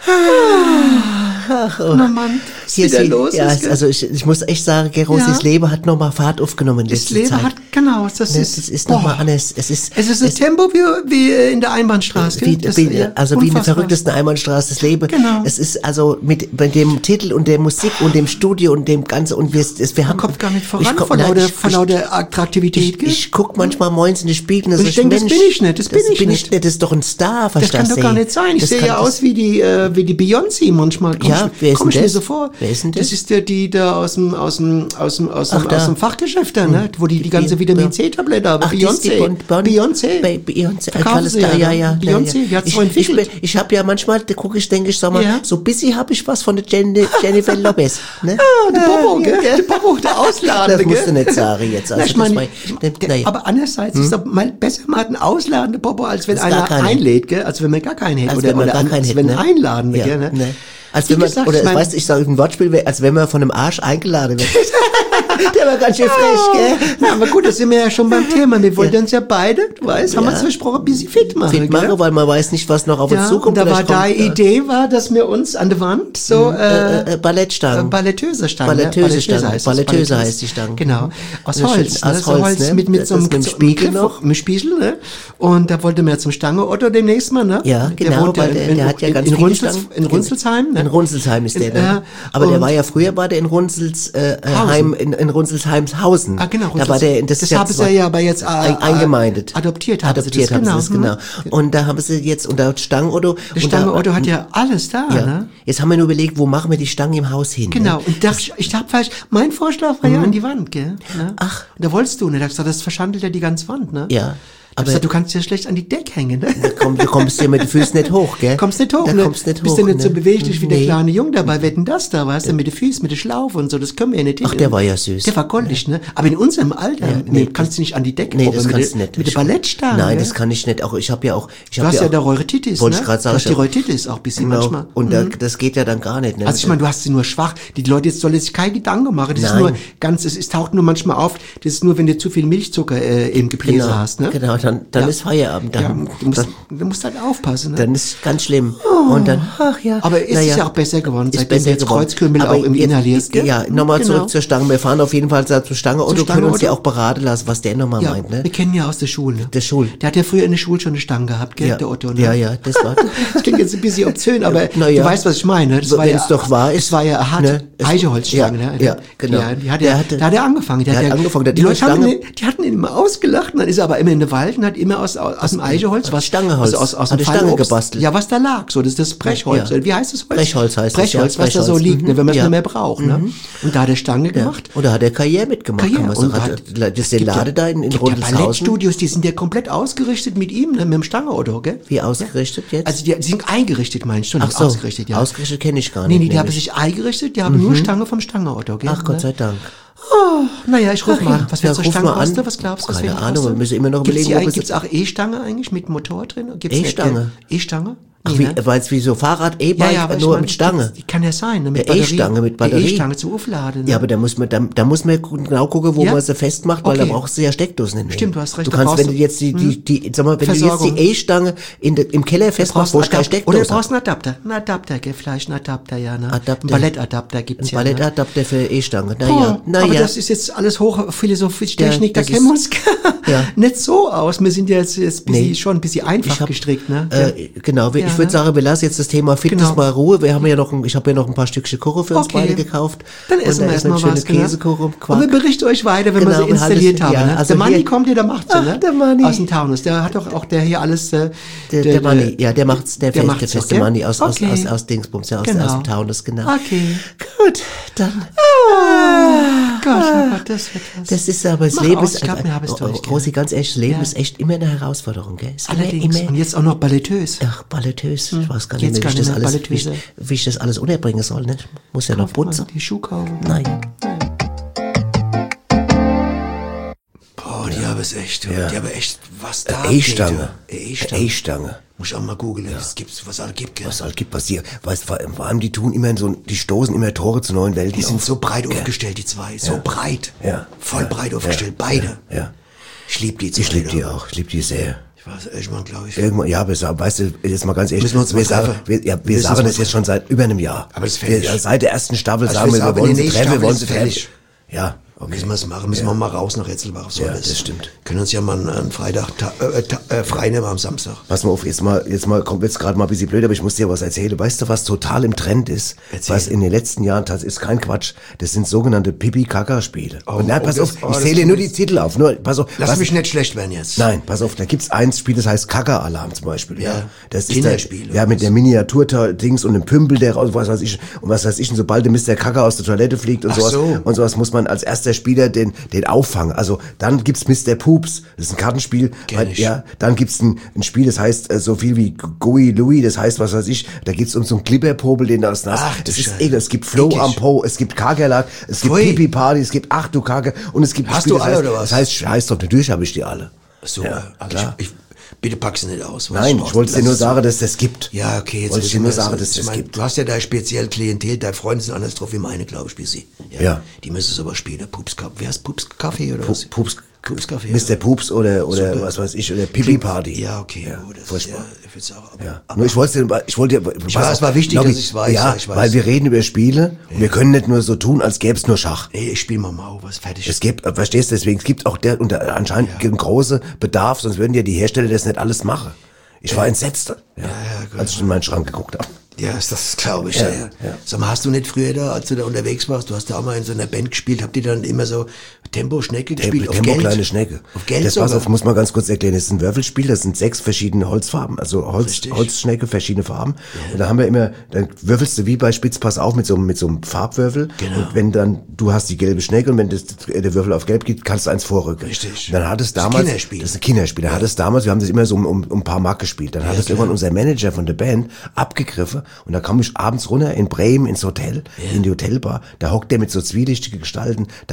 Ach, oh. Na Mann, was Hier wieder ist- los ja, ist, gell? also ich muss echt sagen, gell, Rosi, Ja. das Leben hat nochmal Fahrt aufgenommen in Das letzter Leben Zeit. hat, genau, das ist nochmal anders. Es ist ein Tempo wie in der Einbahnstraße. Wie, gell? Das- wie, ja, also wie in der unfassbar. verrücktesten Einbahnstraße das Leben. Genau. Es ist also mit dem Titel und der Musik und dem Studio und dem Ganzen und wir haben kommt gar nicht voran ich komm- vor nein, lauter Attraktivität. gell? ich guck manchmal moins in den Spiegel und Und ich denke, das Mensch, bin ich nicht, das bin ich nicht. Das ist doch ein Star, Das kann doch gar nicht sein. Ich sehe ja aus wie die Beyoncé manchmal. Ja, wer ist komm denn ich mir das? so vor. Wer ist denn das? Das ist die da aus dem da. Fachgeschäft da, ne? Wo die ganze Vitamin C-Tablette haben. Ach, die ist die Beyoncé. Beyoncé. Verkaufen Alles sie da, ja, ja. Beyoncé, die hat's so entwickelt. Ich habe ja manchmal, da gucke ich, denke ich, sag mal, Ja. so busy habe ich was von der Jennifer Lopez. Ne? Ah, der Popo, gell? Der Popo, der Ausladende, Das musst du gell? nicht sagen jetzt. Also Na, ich meine, naja. aber andererseits ist doch mal besser mal ein ausladender Popo, als wenn Als gar einer keinen. einlädt, gell? Als wenn man gar keinen hätte. Als wenn man gar keinen als hätte, wenn ne? einladende, Ja, gell? Ne? ne. Als Wie wenn man, gesagt, oder ich mein- weißt du, ich sage ein Wortspiel, als wenn man von einem Arsch eingeladen wird. Der war ganz schön frech, gell? Na, aber gut, da sind wir ja schon beim Thema. Wir wollten uns ja beide, du weißt, haben wir uns versprochen, ein bisschen fit machen. Fit machen, weil man weiß nicht, was noch auf uns Ja, zukommt. und da war Vielleicht deine kommt, Idee, dass wir uns an der Wand so Ballettstangen. Balletteuse Stangen. Balletteuse Stangen. heißt das, Balletteuse heißt die Stange. Genau. Aus Das Holz. stimmt, aus ne? So Holz, ne? mit so einem Das mit dem Spiegel noch. Mit Spiegel, ne? Und da wollte man zum Stange Otto demnächst mal, ne? Ja, genau, wohnt weil der hat ja ganz in viele Runzels, Stangen. in Runzelsheim, ne? In Runzelsheim ist der, Ja, ne? Aber der und- war ja früher, war der in Runzelsheim, in Runzelsheimshausen. Ah, genau. Da war der, das haben sie ja aber jetzt eingemeindet. adoptiert haben sie Adoptiert haben sie das, genau. Mhm. Und da haben sie jetzt, und da Stangenotto. Der Stange Otto hat ja alles da, Ja. ne? Jetzt haben wir nur überlegt, wo machen wir die Stangen im Haus hin? Genau, Ne? und ich hab falsch, mein Vorschlag war ja an die Wand, gell? Ne? Ach. Und da wolltest du, ne? Da hab ich gesagt, das verschandelt ja die ganze Wand, ne? Ja. Aber gesagt, du kannst ja schlecht an die Decke hängen, ne? Du kommst ja mit den Füßen nicht hoch, gell? Kommst nicht hoch, Da ne? kommst nicht Bist hoch, du nicht so ne? beweglich wie der Nee. kleine Junge dabei, wetten das da, weißt du, mit den Füßen, mit der Schlaufe und so, das können wir ja nicht. Ach, der war ja süß. Der war goldig, ne? Aber in unserem Alter, kannst du nicht an die Decke Nee, hoch, das mit kannst du der- nicht. Mit der Ballettstange, Nein, ne? das kann ich nicht. Auch ich habe ja auch. Du hast ja da Reutitis, Wollte ne? ich gerade sagen. Du hast die Reutitis auch ein bisschen genau. manchmal. Und das geht ja dann gar nicht. Ne? Also ich meine, du hast sie nur schwach. Die Leute jetzt sollen sich keine Gedanken machen. Das ist Nein. nur ganz, es taucht nur manchmal auf. Das ist nur, wenn du zu viel Milchzucker im Gebläse genau, hast, ne? Genau, dann Ja. ist Feierabend. Dann, Du musst halt aufpassen, ne? dann ist ganz schlimm. Und dann, ach ja. Aber ist naja, es ja auch besser geworden, ist seitdem besser du jetzt geworden. Kreuzkümmel Aber auch im jetzt- inhalierst, gell? Ja, nochmal Genau. zurück zur Stange. Wir fahren auf jeden Fall zur Stange und du Stange können uns ja Otto? auch beraten lassen, was der nochmal Ja, meint. Ne? wir kennen ja aus der Schule. Ne? Der Schul. Der hat ja früher in der Schule schon eine Stange gehabt, gell, Ja. der Otto. Ne? Ja, ja, das war. Das klingt jetzt ein bisschen obszön, aber Na ja. du weißt, was ich meine. Das war Wenn ja, es doch wahr ist. Es war ja eine harte Ne? Es- Eicheholzstange. Ja, ne? ja, genau. Ja, da hat Der er angefangen. der hat angefangen, der hat die immer Leute haben Stange- ihn, die hatten ihn immer ausgelacht, und dann ist er aber immer in den Wald und hat immer aus dem Eicheholz, was Stangeholz. also aus Hat dem eine Stange Fallobst, gebastelt. Ja, was da lag, so, das ist das Brechholz. Ja. Wie heißt das Holz? Brechholz heißt es, ja. Brechholz, was da so Brechholz. liegt, ne, wenn man es Ja. nicht mehr braucht. Ne? Und da hat er Stange Ja. gemacht. Und da hat er Karriere mitgemacht. Karriere. Kann man Und sagen. Das ist der Lade da in gibt ja Rundelshausen. Ballettstudios, die sind ja komplett ausgerichtet mit ihm, ne, mit dem Stange-Otto, gell? Wie ausgerichtet jetzt? Also die sind eingerichtet, meinst du? Ach Nicht so, ausgerichtet, ja. ausgerichtet kenne ich gar Nee, nicht. die haben nämlich. sich eingerichtet, die haben nur Stange vom Stange-Otto, gell? Ach, Gott sei Dank. Oh, naja, ich rufe Ach mal ja, an. Was ja, wird so ruf Stange mal an. kosten? Was glaubst du, was Keine wird die Ahnung, kosten? wir müssen immer noch überlegen, ob es- Gibt's auch E-Stange eigentlich mit Motor drin? Gibt's nicht, E-Stange? gell? E-Stange? Ach, Nee, ne? weil es wie so Fahrrad, E-Bike, aber ich nur meine, mit Stange. Die kann ja sein, ne? Mit Der Batterie. E-Stange mit Batterie. Die E-Stange zum Aufladen. Ne? Ja, aber da muss man genau gucken, wo Ja? man sie festmacht, weil Okay. da brauchst du ja Steckdosen nehmen. Stimmt, du hast recht, Du da kannst, brauchst wenn du du- jetzt sag mal, wenn du jetzt Versorgung. die E-Stange im Keller festmachst, wo ich keine Oder Steckdose du brauchst habe. einen Adapter. Einen Adapter, gell? Vielleicht ein Adapter, ja, ne? Adapter. Ein Ballettadapter gibt's Ein ja. Ne? Ballettadapter für E-Stange. Oh, Naja, aber das ist jetzt alles hochphilosophisch Technik, da das kennen wir ist- uns Ja. nicht so aus. Wir sind ja jetzt Nee. schon ein bisschen einfach Ich hab- gestrickt, ne? Genau, Ja, ich würde ne? sagen, wir lassen jetzt das Thema Fitness Genau. mal Ruhe. Ich habe ja noch ein paar Stückchen Kuchen für uns Okay. beide gekauft. Dann Und essen da wir ist ein erstmal schöner was, genau. Käsekuchen, Und Quark. wir berichten euch weiter, wenn wir Genau, sie installiert haben. ja, Ne? also Der Manni hier- kommt, der macht sie, ne? Ach, der Manni. Aus dem Taunus. Der hat doch auch der hier alles. Der Manni, ja, der macht's, der macht's feste auch, gell? Manni aus Okay. Dingsbums, ja, aus Genau. dem Taunus, genau. Okay. Gut, dann. Gott, oh Gott, das wird was. Das ist aber, das Mach Leben aus, ist, ich glaub, mir hab ich's durch, gell? Rosi, ganz ehrlich, das Leben Ja. ist echt immer eine Herausforderung, gell? Ist Allerdings. Immer, Und jetzt auch noch ballettös. ach, ballettös. Ich weiß gar Jetzt nicht mehr, gar nicht mehr Ballettöse. wie ich das alles unterbringen soll, ne? Muss ja noch putzen. Die Schuhe kaufen. Nein. Boah, die haben aber ist echt, Ja. die haben echt, was da E-Stange. geht. E-Stange. Muss ich auch mal googeln, was gibt's, was alles gibt, gell? Was halt gibt, passiert. Weißt du, vor allem die tun immer so, die stoßen immer Tore zu neuen Welten Die sind auf. so breit aufgestellt, die zwei. So breit. Ja. Voll Ja. breit aufgestellt, Ja. beide. Ja. Ich liebe die zwei. Ich liebe die auch. Ich liebe die sehr. Ich weiß, irgendwann, glaube ich. Irgendwann, ja, aber weißt du, jetzt mal ganz ehrlich, Müssen wir uns mal sagen, treffen. wir Müssen sagen uns das mal jetzt schon seit über einem Jahr. Aber das ist fertig. Seit der ersten Staffel Also sagen wir wir sagen, wollen die sie nächste treffen, wir Staffel wollen ist sie fertig. treffen. Ja, okay. Müssen wir es machen, müssen wir mal raus nach Retzelbach. Was soll Ja, das? das stimmt. Können uns ja mal einen Freitag frei nehmen am Samstag. Pass mal auf, jetzt mal kommt jetzt gerade mal ein bisschen blöd, aber ich muss dir was erzählen. Weißt du, was total im Trend ist? Erzähl. Was in den letzten Jahren, das ist kein Quatsch, das sind sogenannte Pipi-Kaka-Spiele. Oh, Und nein, pass auf, das ich zähle dir nur die Titel auf. Nur, pass auf. Lass mich nicht schlecht werden jetzt. Nein, pass auf, da gibt's ein Spiel, das heißt Kaka-Alarm zum Beispiel. Ja, Das ist Kinderspiel. Ja, mit der Miniatur-Dings und dem Pümpel, der raus, was weiß ich, und sobald der Mr. Kaka aus der Toilette fliegt und Ach sowas, so. und sowas muss man als erster Spieler den auffangen. Also, dann gibt's Mr. Poops, das ist ein Kartenspiel. Kenn ich. Ja, dann gibt's ein Spiel, das heißt so viel wie Gooey Louie, das heißt, was weiß ich, da geht's um so einen Glibberpobel, den da aus Nass. Ach, Das du ist Scheiße. ekel. Es gibt Flow Eklig. am Po, es gibt Kakerlak, es gibt Pfui. Pipi Party, es gibt Ach du Kacke und es gibt ein Hast Spiel, du das alle heißt, oder was? Das heißt doch, natürlich habe ich die alle. So, Ja, also klar. bitte pack sie nicht aus. was Nein, du ich wollte dir brauchst. nur Lass es sagen, dass das gibt. Ja, okay, jetzt Wollte ich dir wissen nur wir sagen, es. dass Ich das mein, gibt. Du hast ja da speziell Klientel, deine Freunde sind anders drauf wie meine, glaube ich, wie sie. Ja. Die müssen es aber spielen. Pups Kaffee. Wie heißt Pups Kaffee oder was? Pups Kaffee. Mr. Poops oder Super. was weiß ich, oder Pipi Party. Ja, okay. Ja, gut, das furchtbar. Ist ja, ich find's auch, Ja. Nur ich wollte dir, Ich weiß, es war wichtig, Nobby, dass ich's weiß, Ja, ja, ich weiß. weil wir reden über Spiele und wir können nicht nur so tun, als gäbe es nur Schach. Nee, ich spiele mal Mau, was fertig. Es gibt, verstehst du, deswegen, es gibt auch anscheinend einen großen Bedarf, sonst würden ja die Hersteller das nicht alles machen. Ich war entsetzt, als ich in meinen Schrank geguckt habe. Ja, das glaube ich. Ja, Ja, ja. ja. Sag mal, hast du nicht früher da, als du da unterwegs warst, du hast da auch mal in so einer Band gespielt, habt ihr dann immer so Tempo-Schnecke gespielt? Tempo kleine Schnecke. Auf Geld Das pass sogar? auf, muss man ganz kurz erklären. Das ist ein Würfelspiel, das sind 6 verschiedene Holzfarben, also Richtig. Holzschnecke, verschiedene Farben. Und da haben wir immer, dann würfelst du wie bei Spitzpass auf mit so einem Farbwürfel. Genau. Und wenn dann, du hast die gelbe Schnecke und wenn der Würfel auf gelb geht, kannst du eins vorrücken. Richtig. Und dann hat es Das ist ein damals, Kinderspiel. das ist ein Kinderspiel. Dann hat es damals, wir haben das immer so um ein paar Mark gespielt. Dann hat es irgendwann unser Manager von der Band abgegriffen und da kam ich abends runter in Bremen ins Hotel, in die Hotelbar. Da hockt der mit so zwielichtigen Gestalten. Da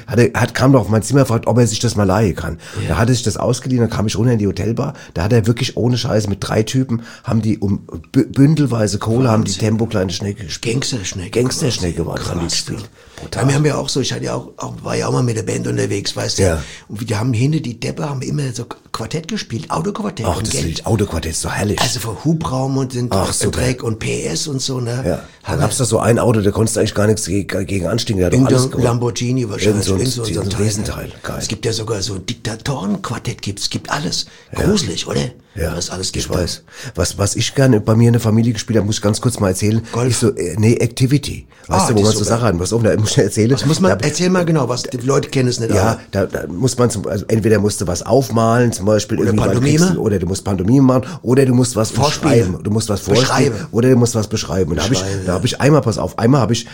kam doch auf mein Zimmer gefragt, ob er sich das mal leihen kann. Da hat er sich das ausgeliehen, dann kam ich runter in die Hotelbar. Da hat er wirklich ohne Scheiß mit 3 Typen, haben die bündelweise Kohle, haben die Tempo kleine Schnecke gespielt. Gangsterschnecke war dran gespielt. Ja, wir haben ja auch so, ich hatte ja auch, war ja auch mal mit der Band unterwegs, weißt du. Ja. Und wir haben hinter die Deppe, haben immer so Quartett gespielt, Autoquartett. Ach, und das Geld. Autoquartett ist doch herrlich. Also für Hubraum und den Ach, super. Dreck und PS und so, ne? Ja. Da gab's da so ein Auto, da konntest du eigentlich gar nichts gegen anstinken. Der hat doch alles Irgendein gewonnen. Lamborghini wahrscheinlich. Irgend so ein ein Teil, Riesenteil. ne? Geil. Es gibt ja sogar so ein Diktatorenquartett, es gibt alles. Gruselig, oder? Ja, Was alles gibt. ich weiß. Was ich gerne bei mir in der Familie gespielt habe, muss ich ganz kurz mal erzählen. Golf? Ich so, nee, Activity. Weißt du, wo das man ist so super. Sachen hat. Pass auf, da muss ich erzählen. Was muss man, erzähl mal genau, was, die Leute kennen es nicht. Ja, aber da muss man also entweder musst du was aufmalen, zum Beispiel Oder irgendwie, weil Pantomime. oder du musst Pantomime machen, oder du musst was Vorspielen. beschreiben. Du musst was vorspielen, Beschreiben. oder du musst was beschreiben. Und da habe ich einmal, pass auf, einmal habe ich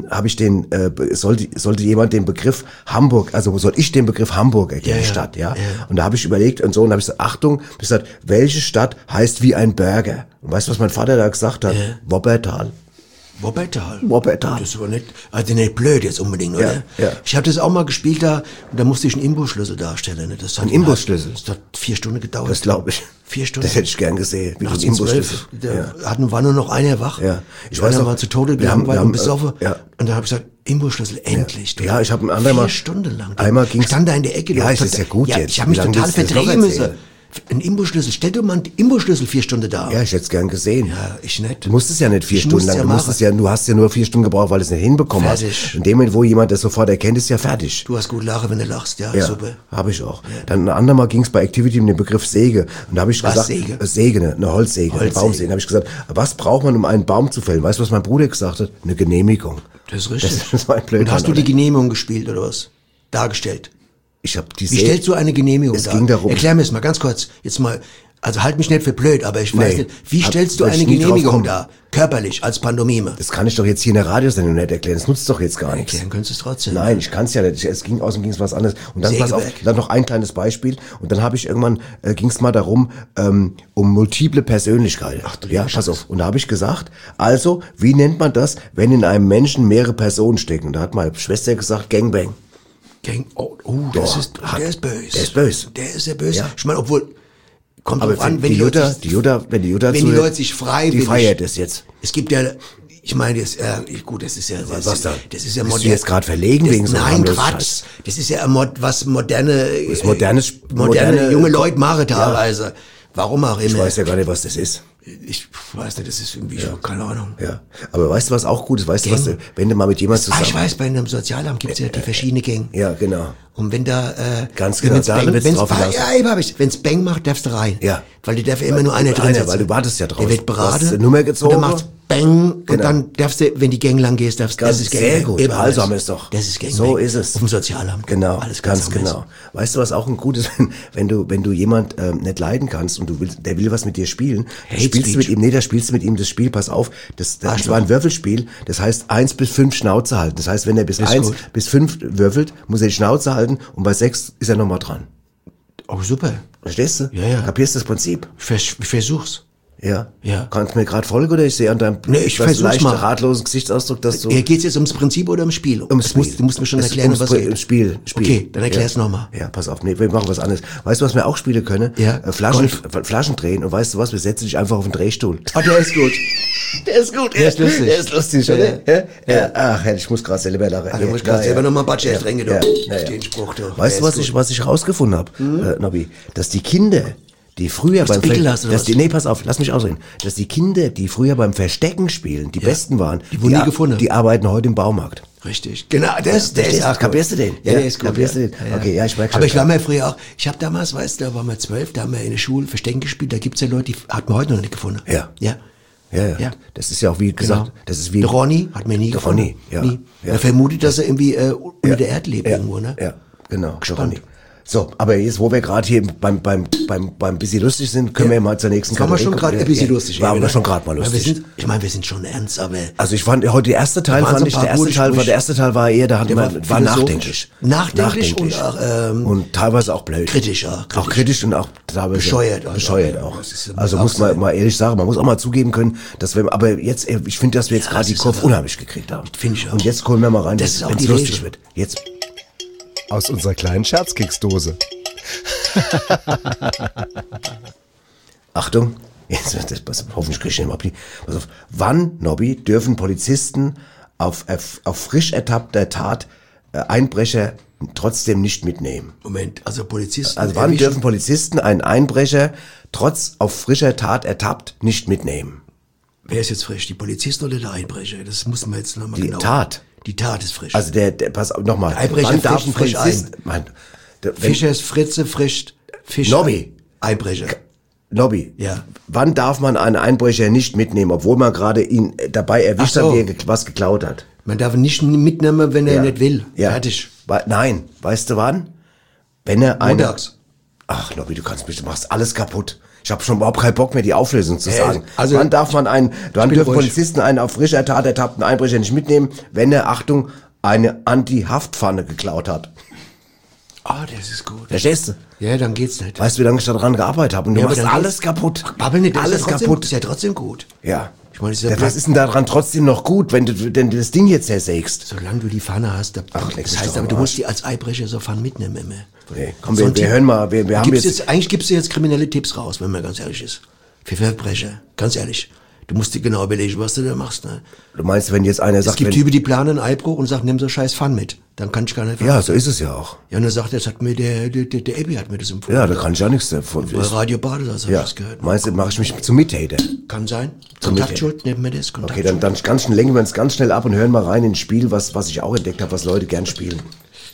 sollte jemand den Begriff Hamburg, also soll ich den Begriff Hamburg erklären, Ja, ja. Stadt, ja. Und da habe ich überlegt und so, und habe ich gesagt, Achtung, ich gesagt, welche Stadt heißt wie ein Burger? Und weißt du, was mein Vater da gesagt hat? Wuppertal. Wuppertal. Das war nicht, also nicht blöd jetzt unbedingt, oder? ja. Ich habe das auch mal gespielt da, und da musste ich einen Imbusschlüssel darstellen. Ne? Das hat Ein Imbusschlüssel? Das hat 4 Stunden gedauert. Das glaube ich. 4 Stunden. Das hätte ich gern gesehen. Mit Nachts dem um 12, Imbusschlüssel. da war nur noch einer wach. Ja. Ich weiß noch, war zu Tode gelangweilt und besoffen. ja. Und dann habe ich gesagt, Imbusschlüssel, endlich. Du. Ja, ich habe ein andermal 4 Stunden lang. Einmal ging's. Stand da in der Ecke. Ja, du es hast ist ja gut ja, jetzt. Ich habe mich Wie lange total willst du das noch verdrehen erzählen? müssen. Ein Imbusschlüssel. Stell dir mal einen Imbusschlüssel 4 Stunden da. Ja, ich hätte es gern gesehen. Ja, ich nicht. Du musstest ja nicht 4 Ich Stunden musste lang. ja Du hast ja nur 4 Stunden gebraucht, weil du es nicht hinbekommen Fertig. hast. In dem Moment, wo jemand das sofort erkennt, ist ja fertig. Du hast gut lachen, wenn du lachst. Ja, Ja, super. habe ich auch. Dann ein andermal ging es bei Activity um den Begriff Säge. Und da habe ich Was, gesagt, Säge? Säge, eine Holzsäge, eine Holzsäge. Baumsäge. Da habe ich gesagt, was braucht man, um einen Baum zu fällen? Weißt du, was mein Bruder gesagt hat? Eine Genehmigung. Das ist richtig. Das war ein Blödmann, Und hast du oder? die Genehmigung gespielt oder was? Dargestellt. Ich habe die Wie stellst du eine Genehmigung Es dar? ging darum. Erklär mir es mal ganz kurz. Jetzt mal, also halt mich nicht für blöd, aber ich weiß Nee. nicht, wie stellst du Weil ich eine nie drauf Genehmigung komme. dar? Körperlich, als Pantomime. Das kann ich doch jetzt hier in der Radiosendung nicht erklären. Das nutzt doch jetzt gar nichts. Erklären könntest du es trotzdem. Nein, ich kann es ja nicht. Außerdem ging es was anderes. Und dann pass auf, Sägewerk. dann noch ein kleines Beispiel. Und dann habe ich irgendwann, ging es mal darum, um multiple Persönlichkeiten. Ach du ja, pass auf. Und da habe ich gesagt, also, wie nennt man das, wenn in einem Menschen mehrere Personen stecken? Und da hat meine Schwester gesagt, Gangbang. Der ist böse. Der ist böse. Der ist sehr böse. Ja. Ich meine, obwohl, kommt Aber drauf an, wenn die Leute sich freiwillig... Die feiert es jetzt. Es gibt ja... Ich meine, das ist ja... Was dann? Das ist ja Bist du jetzt gerade verlegen wegen so Nein, einem Quatsch. Scheiß? Das ist ja was moderne moderne junge Leute machen teilweise. Ja. Warum auch immer. Ich weiß ja gar nicht, was das ist. Ich weiß nicht, das ist irgendwie so, keine Ahnung. Ja, aber weißt du, was auch gut ist? Weißt du, was, wenn du mal mit jemandem zusammen... ich weiß, bei einem Sozialamt gibt's ja die verschiedenen Gänge. Ja, genau. Und wenn da... Ganz genau, da wird's drauf hinaus. Wenn's Bang macht, darfst du rein. Ja. Weil die darf ja immer nur einer drin sitzen. Weil du wartest ja drauf. Der wird beraten. Du hast Nummer gezogen. Und dann macht's Bang. Und dann darfst du, wenn die Gang lang gehst, das ist Gang. Sehr gut. Also haben wir es doch. Das ist Gang. So ist es. Auf dem Sozialamt. Genau. Alles ganz genau. Weißt du, was auch ein gutes, wenn du jemand nicht leiden kannst und der will was mit dir spielen, spielst du mit ihm, da spielst du mit ihm das Spiel, pass auf, das war ein Würfelspiel, das heißt 1 bis 5 Schnauze halten. Das heißt, wenn er bis 1 bis 5 würfelt, muss er die Schnauze halten und bei 6 ist er nochmal dran. Oh, super. Verstehst du? Ja, ja. Kapierst das Prinzip? Ich versuch's. Ja. Ja. Kannst du mir gerade folgen oder ich sehe an deinem leicht ratlosen Gesichtsausdruck, dass du... Geht's jetzt ums Prinzip oder ums Spiel? Du musst mir schon erklären, was es Spiel. Okay, dann erklär's nochmal. Ja, pass auf, nee, wir machen was anderes. Weißt du, was wir auch spielen können? Ja. Flaschen drehen und weißt du was, wir setzen dich einfach auf den Drehstuhl. Ah, der ist gut. Der ist gut. Der ist lustig. Der ist lustig, oder? Ja. Ach, ich muss gerade selber lachen. Du musst gerade selber nochmal Batsche drängen, du. Den Spruch, du. Weißt du, was ich rausgefunden habe, Nobby? Dass die Kinder... Die früher pass auf, lass mich ausreden. Dass die Kinder, die früher beim Verstecken spielen, die besten waren, die wurden nie gefunden. Die arbeiten heute im Baumarkt. Richtig. Genau, der ist auch kapierst du den? Ja, der ist gut. Kapierst du den? Okay, ja, ich merke schon. Aber ich war mal früher auch, ich habe damals, weißt du, da waren wir 12, da haben wir in der Schule Verstecken gespielt, da gibt's ja Leute, die hat man heute noch nicht gefunden. Ja. Ja. Das ist ja auch wie gesagt, das ist wie... Der Ronny hat mir nie gefunden. Ronny, ja. Nie. Er vermutet, dass er irgendwie unter der Erde lebt irgendwo, ne? Ja, genau. Ronny. So, aber jetzt, wo wir gerade hier beim bisschen lustig sind, können wir mal zur nächsten Kategorie. Waren wir schon gerade ein bisschen lustig. Waren wir schon gerade mal lustig. Wir sind schon ernst, aber... Also ich fand heute der erste Teil war eher, war nachdenklich. Nachdenklich und teilweise auch blöd. Kritisch. Auch kritisch und auch teilweise bescheuert auch. Also muss man mal ehrlich sagen, man muss auch mal zugeben können, dass wir, aber jetzt, ich finde, dass wir jetzt gerade die Kurve unheimlich gekriegt haben. Finde ich auch. Und jetzt holen wir mal rein, wenn es lustig wird. Jetzt. Aus unserer kleinen Scherzkeksdose. Achtung, hoffentlich kriege ich den mal. Pass auf. Wann, Nobby, dürfen Polizisten auf frisch ertappter Tat Einbrecher trotzdem nicht mitnehmen? Moment, also Polizisten... Also wann dürfen Polizisten einen Einbrecher trotz auf frischer Tat ertappt nicht mitnehmen? Wer ist jetzt frisch, die Polizisten oder der Einbrecher? Das muss man jetzt nochmal genau... Die Tat ist frisch. Also pass auf, nochmal. Einbrecher frischen frisch ein. Fischer ist Fritze, frischt Fischer. Nobby. Einbrecher. Nobby. Ja. Wann darf man einen Einbrecher nicht mitnehmen, obwohl man gerade ihn dabei erwischt hat, wie er was geklaut hat? Man darf ihn nicht mitnehmen, wenn er nicht will. Ja. Fertig. Nein. Weißt du wann? Wenn er montags. Ach, Nobby, du machst alles kaputt. Ich habe schon überhaupt keinen Bock mehr, die Auflösung zu sagen. Also, wann dürfen Polizisten einen auf frischer Tat ertappten Einbrecher nicht mitnehmen, wenn er, Achtung, eine Anti-Haftpfanne geklaut hat? Ah, das ist gut. Verstehst du? Ja, dann geht's nicht. Weißt du, wie lange ich daran gearbeitet habe? Und du machst alles kaputt. Babbel nicht, alles kaputt. Ist ja trotzdem gut. Ja. Ich meine, was ist denn daran trotzdem noch gut, wenn du das Ding jetzt zersägst? Solange du die Pfanne hast, das heißt aber, du musst die als Einbrecher so Pfanne mitnehmen immer. Okay, komm, wir hören mal, wir haben jetzt... Eigentlich gibst du jetzt kriminelle Tipps raus, wenn man ganz ehrlich ist. Für Verbrecher, ganz ehrlich. Du musst dir genau überlegen, was du da machst. Ne? Du meinst, wenn jetzt einer sagt... Es gibt Typen, die planen einen Einbruch und sagen, nimm so scheiß Pfann mit. Dann kann ich gar nicht... Ja, so ist es ja auch. Ja, und er sagt, das hat mir der Ebi hat mir das empfohlen. Ja, da kann ich auch nichts davon. Bei Radio Badesalz habe ich das gehört. Meinst du, mache ich mich zum Mittäter? Kann sein. Kontaktschuld, nehmen wir das. Okay, dann ganz schnell, lenken wir uns ganz schnell ab und hören mal rein ins Spiel, was ich auch entdeckt habe, was Leute gern spielen.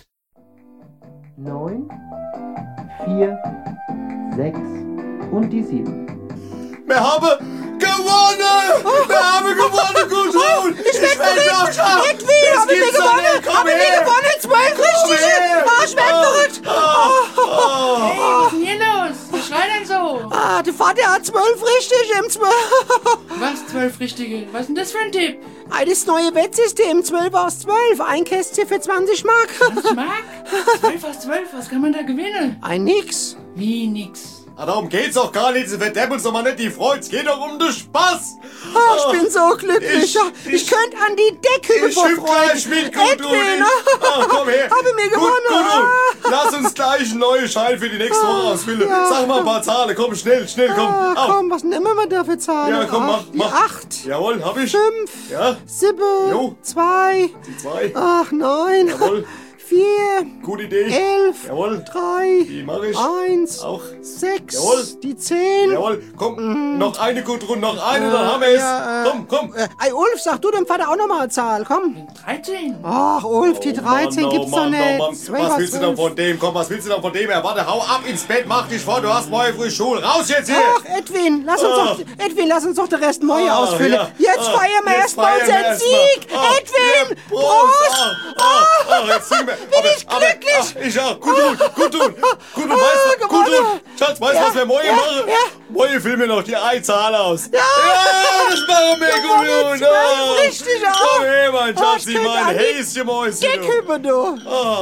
9, 4, 6 und die 7. Wir haben gewonnen! Wir haben gewonnen, Gudrun! Ich werd verrückt! Edwin, haben wir gewonnen! Haben wir gewonnen? 12 richtig! Ich werd verrückt! Hey, was ist denn hier los? Was schreit denn so? Der Vater hat 12 richtig im 12. Was, 12 richtige? Was ist denn das für ein Tipp? Das neue Wettsystem, 12 aus 12. Ein Kästchen für 20 Mark. 20 Mark? 12 aus 12, was kann man da gewinnen? Nix. Wie nix? Darum geht's doch gar nicht. Sie verdeppeln doch mal nicht die Freude. Es geht doch um den Spaß. Oh, ich bin so glücklich. Ich könnte an die Decke vor Freude. Ich mit, Edwin. Komm her. Habe mir gewonnen. Gut. Lass uns gleich einen neuen Schein für die nächste Woche ausfüllen. Ja. Sag mal ein paar Zahlen. Komm, schnell, komm. Komm, was nehmen wir da für Zahlen? Ja, komm, mach. 8. Jawohl, hab ich. 5. Ja. 7. Jo. 2. Die 2. Ach, 9. Jawohl. 4. Gute Idee. 11. Jawohl. 3. Die mach ich. 1. Auch. 6. Jawohl. Die 10. Jawohl. Komm, noch eine Gudrun, noch eine, dann haben wir es. Ja, komm. Ey, Ulf, sag du dem Vater auch nochmal eine Zahl, komm. 13. Ach, Ulf, die 13 gibt's doch nicht. Was willst du denn von dem? Komm, was willst du denn von dem? Warte, hau ab ins Bett, mach dich vor, du hast morgen früh Schule. Raus jetzt hier! Ach, Edwin, lass uns doch den Rest Moje ausfüllen. Ja. Jetzt feiern wir erstmal unseren Sieg. Edwin, Prost! Jetzt sind wir. Bin ich glücklich? Ich auch. Gut tun. Schatz, weißt du, was wir morgen machen? Ja. Morgen filmen wir noch die Einzahl aus. Ja, das machen wir gut. Richtig auch. Komm her, mein Schatz, mein Häschenmäuschen. Geckhüppe, du.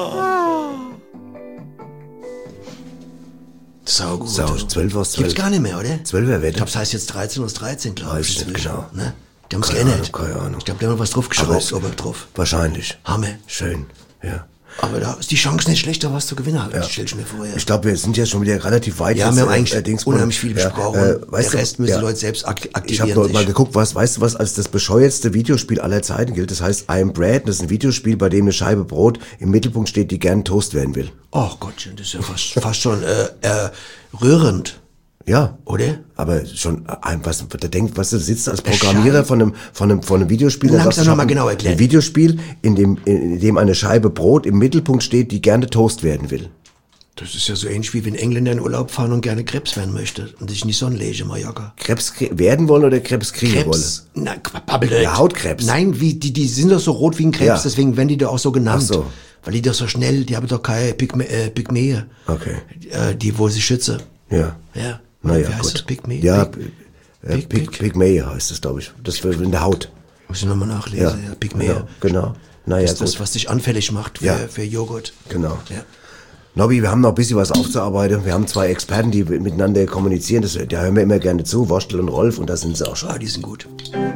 Sau gut. 12 aus 12. Gibt's gar nicht mehr, oder? 12er Wette. Ich glaube, es heißt jetzt 13 aus 13, glaube ich. Weiß nicht genau. Ne? Die haben es geändert. Keine Ahnung. Ich glaube, die haben was draufgeschraubt, drauf. Wahrscheinlich. Hammer. Schön, ja. Aber da ist die Chance nicht schlecht, da was zu gewinnen. Ja. Stell ich mir vor, ja. Ich glaube, wir sind ja schon wieder relativ weit. Ja, wir haben eigentlich unheimlich viel besprochen. Der Rest müssen die Leute selbst aktivieren. Ich habe noch mal geguckt, weißt du, was als das bescheuertste Videospiel aller Zeiten gilt? Das heißt I Am Bread. Das ist ein Videospiel, bei dem eine Scheibe Brot im Mittelpunkt steht, die gern Toast werden will. Ach Gottchen, das ist ja fast schon rührend. Ja. Oder? Aber schon, du sitzt als Programmierer von einem Videospiel. Langsam nochmal genau erklären. Ein Videospiel, in dem eine Scheibe Brot im Mittelpunkt steht, die gerne Toast werden will. Das ist ja so ähnlich wie wenn Engländer in Urlaub fahren und gerne Krebs werden möchte und sich nicht Sonnenlege in Mallorca. Krebs werden wollen oder Krebs kriegen wollen? Nein, babbel ja, Hautkrebs. Nein, die sind doch so rot wie ein Krebs, ja. Deswegen werden die doch auch so genannt. Ach so. Weil die doch so schnell, die haben doch keine Pygmäe. Okay. Die, wo sie schützen. Ja. Ja. Naja, wie heißt gut. das? Pygmäe? Ja, Pygmäe heißt es, glaube ich. Das wird in der Haut. Muss ich nochmal nachlesen. Ja, Pygmäe. Genau. Naja, das ist das, was dich anfällig macht für Joghurt. Genau. Ja. Nobby, wir haben noch ein bisschen was aufzuarbeiten. Wir haben 2 Experten, die miteinander kommunizieren. Da hören wir immer gerne zu, Worstel und Rolf, und da sind sie auch schon. Ah, die sind gut.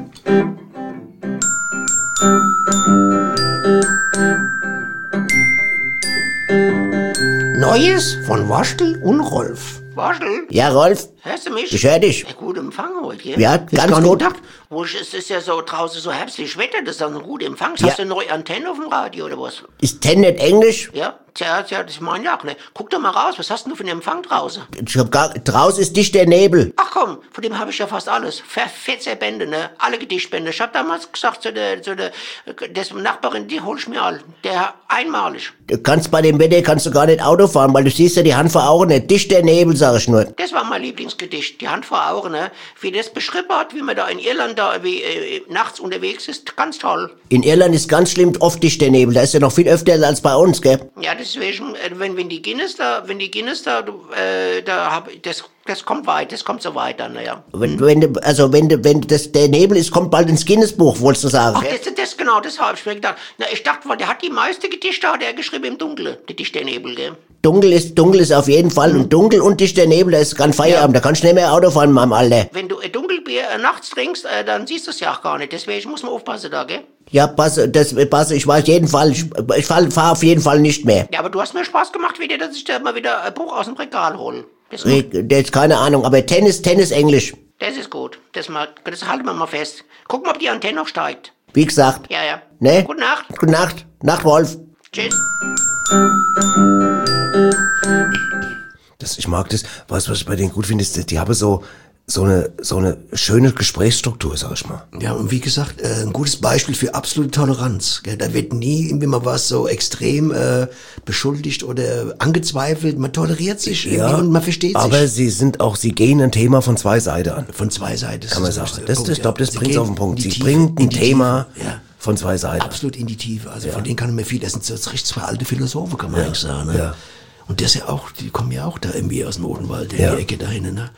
Neues von Waschtel und Rolf. Waschel? Ja, Rolf? Hörst du mich? Ich hör dich. Ja, gut Empfang heute, gell? Ja, ganz gut. Es ist ja so draußen so herbstlich Wetter, das ist dann ein guter Empfang. Ja. Hast du eine neue Antenne auf dem Radio oder was? Ist denn nicht Englisch? Ja, das meine ich auch, ne? Guck doch mal raus, was hast denn du für einen Empfang draußen? Draußen ist dichter Nebel. Ach komm, von dem habe ich ja fast alles. Verfetzer Bände, ne? Alle Gedichtbände. Ich hab damals gesagt zu der Nachbarin, die hol ich mir all. Der einmalig. Du kannst bei dem Wetter kannst du gar nicht Auto fahren, weil du siehst ja die Hand vor Augen nicht. Dichter Nebel, sag ich nur. Das war mein Lieblingsgedicht, die Hand vor Augen, ne? Wie das beschrieben hat, wie man da in Irland nachts unterwegs ist, ganz toll. In Irland ist ganz schlimm oft dichter Nebel. Da ist ja noch viel öfter als bei uns, gell? Ja, deswegen, wenn die Guinness da, das kommt weit, das kommt so weit dann, naja. Der Nebel ist, kommt bald ins Guinness-Buch, wolltest du sagen? Ach, das habe ich mir gedacht. Na, ich dachte, weil der hat die meisten Gedichte, hat er geschrieben im Dunkeln, der dichter Nebel, gell? Dunkel ist auf jeden Fall. Und dunkel und dichter Nebel, da ist ganz Feierabend. Da kannst du nicht mehr Auto fahren in meinem Alter. Wenn du Dunkelbier nachts trinkst, dann siehst du es ja auch gar nicht. Deswegen muss man aufpassen da, gell? Ja, passe, ich weiß jeden Fall. Ich fahre auf jeden Fall nicht mehr. Ja, aber du hast mir Spaß gemacht, wieder, dass ich da mal wieder ein Buch aus dem Regal hole. Das ist keine Ahnung, aber Tennis Englisch. Das ist gut. Das halten wir mal fest. Guck mal, ob die Antenne noch steigt. Wie gesagt. Ja. Ne? Gute Nacht. Gute Nacht. Nacht, Wolf. Tschüss. Ich mag das. Weißt du, was ich bei denen gut finde? Die haben so eine schöne Gesprächsstruktur, sag ich mal. Ja, und wie gesagt, ein gutes Beispiel für absolute Toleranz. Gell? Da wird nie irgendwie mal was so extrem beschuldigt oder angezweifelt. Man toleriert sich irgendwie und man versteht sich. Aber sie gehen ein Thema von 2 Seiten an. Von 2 Seiten. Kann man sagen. Ich glaube, das bringt es auf den Punkt. Sie bringen ein Thema von 2 Seiten. Absolut in die Tiefe. Also von denen kann man viel. Das sind so richtig 2 alte Philosophen, kann man eigentlich sagen. Ne? Ja. Und das ja auch, die kommen ja auch da irgendwie aus dem Odenwald, in die Ecke dahin, ne? Ja.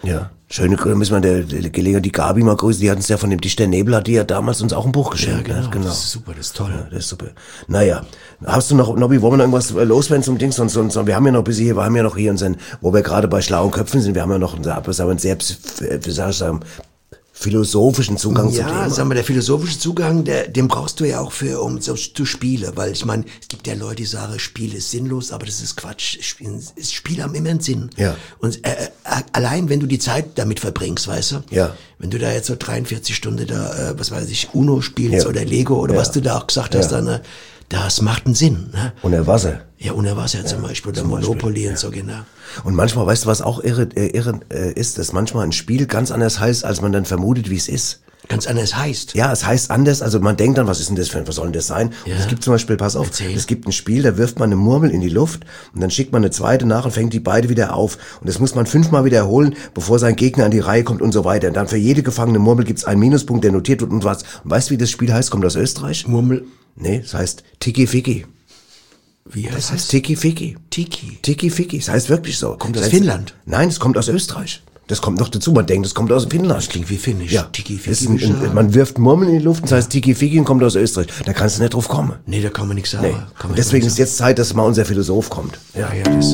Schöne Grüße, müssen wir der Gelegenheit die Gabi mal grüßen, die hat uns ja von dem Dichter Nebel, hat die ja damals uns auch ein Buch geschenkt. Ja, genau. Das ist super, das ist toll. Ja, das ist super. Naja, hast du noch, Nobby, wollen wir noch irgendwas loswerden zum Ding? Sonst, wir haben ja noch bis hier, wir haben ja noch hier unseren, wo wir gerade bei schlauen Köpfen sind, wir haben ja noch einen sehr, wie soll ich sagen, philosophischen Zugang zum Thema. Ja, sagen wir, der philosophische Zugang, den brauchst du ja auch um zu spielen, weil ich meine, es gibt ja Leute, die sagen, Spiel ist sinnlos, aber das ist Quatsch. Spiele haben immer einen Sinn. Ja. Und allein, wenn du die Zeit damit verbringst, weißt du? Ja. Wenn du da jetzt so 43 Stunden da, was weiß ich, Uno spielst oder Lego oder was du da auch gesagt hast, dann, das macht einen Sinn. Ne? Unter Wasser. Ja, unter Wasser zum Beispiel, oder Monopoly und so, genau. Und manchmal, weißt du, was auch irre ist, dass manchmal ein Spiel ganz anders heißt, als man dann vermutet, wie es ist. Ganz anders heißt? Ja, es heißt anders, also man denkt dann, was soll denn das sein? Ja. Und es gibt zum Beispiel, pass auf, es gibt ein Spiel, da wirft man eine Murmel in die Luft und dann schickt man eine zweite nach und fängt die beide wieder auf. Und das muss man 5-mal wiederholen, bevor sein Gegner an die Reihe kommt und so weiter. Und dann für jede gefangene Murmel gibt's einen Minuspunkt, der notiert wird und was. Und weißt du, wie das Spiel heißt? Kommt aus Österreich? Murmel? Nee, es heißt Tiki-Fiki. Wie heißt das? Das heißt Tiki-Fiki. Tiki-Fiki, das heißt wirklich so. Kommt aus Finnland? Nein, es kommt aus Österreich. Das kommt noch dazu, man denkt, das kommt aus Finnland. Das klingt wie Finnisch. Ja. Tiki-Fiki. Man wirft Murmeln in die Luft und das heißt Tiki-Fiki und kommt aus Österreich. Da kannst du nicht drauf kommen. Nee, da kann man nichts sagen. Nee. Deswegen ist jetzt Zeit, dass mal unser Philosoph kommt. Ja, das.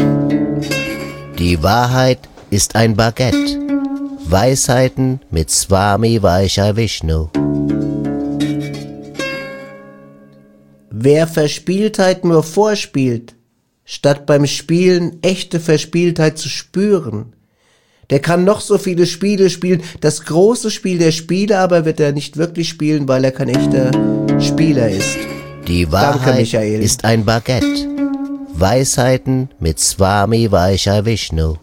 Die Wahrheit ist ein Baguette. Weisheiten mit Swami Vaishya Vishnu. Wer Verspieltheit nur vorspielt, statt beim Spielen echte Verspieltheit zu spüren, der kann noch so viele Spiele spielen. Das große Spiel der Spiele aber wird er nicht wirklich spielen, weil er kein echter Spieler ist. Die Wahrheit ist ein Baguette. Weisheiten mit Swami Vaishya Vishnu.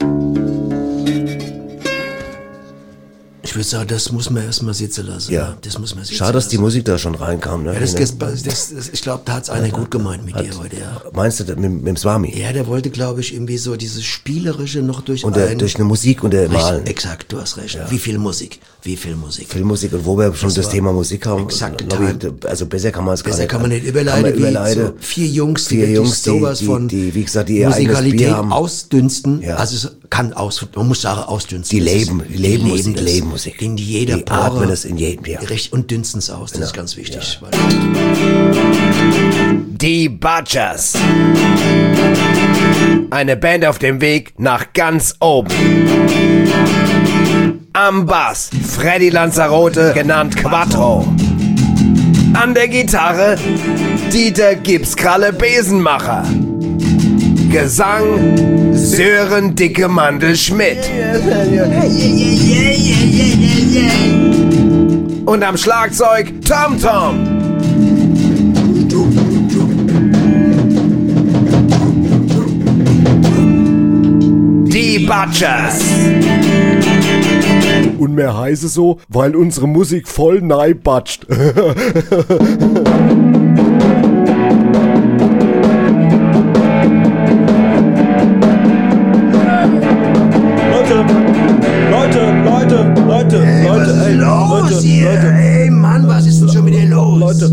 Ich würde sagen, das muss man erstmal sitzen lassen. Ja. Das muss man sitzen Schade, dass die Musik da schon reinkam. Ne? Ja, ich glaube, da hat's einer gut gemeint mit dir heute. Ja. Meinst du mit dem Swami? Ja, der wollte, glaube ich, irgendwie so dieses Spielerische noch durch durch eine Musik und der Malen. Exakt, du hast recht. Ja. Wie viel Musik. Viel Musik. Und wo wir schon das Thema Musik haben, exakt, also besser kann man es gar nicht. Besser kann man nicht überleiten, wie so vier Jungs, die sowas von wie gesagt, die Musikalität haben. Ausdünsten. Ja. Also es kann man muss sagen, ausdünsten. Die leben Musik. In jeder die atmen es in jedem, ja. Und dünsten es aus, das ist ganz wichtig. Ja. Die Butchers. Eine Band auf dem Weg nach ganz oben. Am Bass Freddy Lanzarote, genannt Quattro. An der Gitarre Dieter Gipskralle Besenmacher. Gesang Sören Dicke Mandel Schmidt. Und am Schlagzeug Tom Tom. Die Butchers. Und mehr heiße so, weil unsere Musik voll neibatscht. Leute, Ey, Mann, was ist denn schon wieder los? Leute,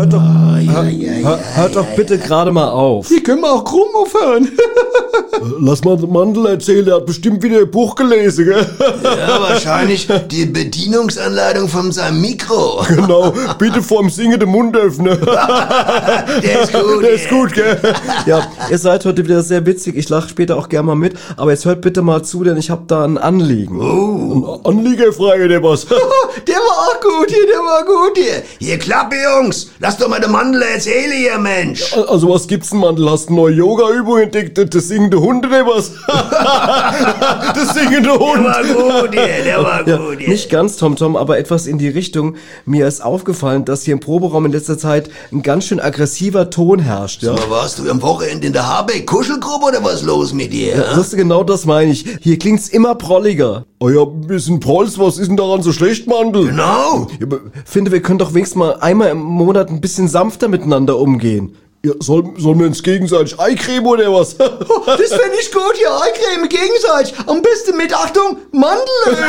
hört doch bitte gerade mal auf. Die können wir auch krumm aufhören. Lass mal den Mandel erzählen, der hat bestimmt wieder ein Buch gelesen, gell? Ja, wahrscheinlich die Bedienungsanleitung von seinem Mikro. Genau, bitte vorm Singen den Mund öffnen. Der ist gut. Der ist gut, gell? Ja, ihr seid heute wieder sehr witzig, ich lache später auch gerne mal mit, aber jetzt hört bitte mal zu, denn ich habe da ein Anliegen. Oh. Anliegerfrage, der was? Der war auch gut hier. Hier, Klappe, Jungs. Lass doch mal den Mandel erzählen hier, Mensch. Also was gibt's denn, Mandel? Hast du eine neue Yoga-Übung entdeckt? Das singende Hund oder was? Das singende Hund. Der war gut hier. Nicht ganz, Tom, aber etwas in die Richtung. Mir ist aufgefallen, dass hier im Proberaum in letzter Zeit ein ganz schön aggressiver Ton herrscht. Ja? Aber warst du am Wochenende in der Habeck-Kuschelgruppe oder was los mit dir? Ja, das ist genau das meine ich. Hier klingt's immer prolliger. Oh ja, ein bisschen Prolls, was ist denn daran so schlecht, Mandel? Genau. Ja, finde, wir können doch wenigstens mal einmal im Monat ein bisschen sanfter miteinander umgehen. Ja, sollen wir uns gegenseitig Eincremen oder was? Das fände ich gut, hier Eincremen gegenseitig. Am besten mit, Achtung, Mandelöl.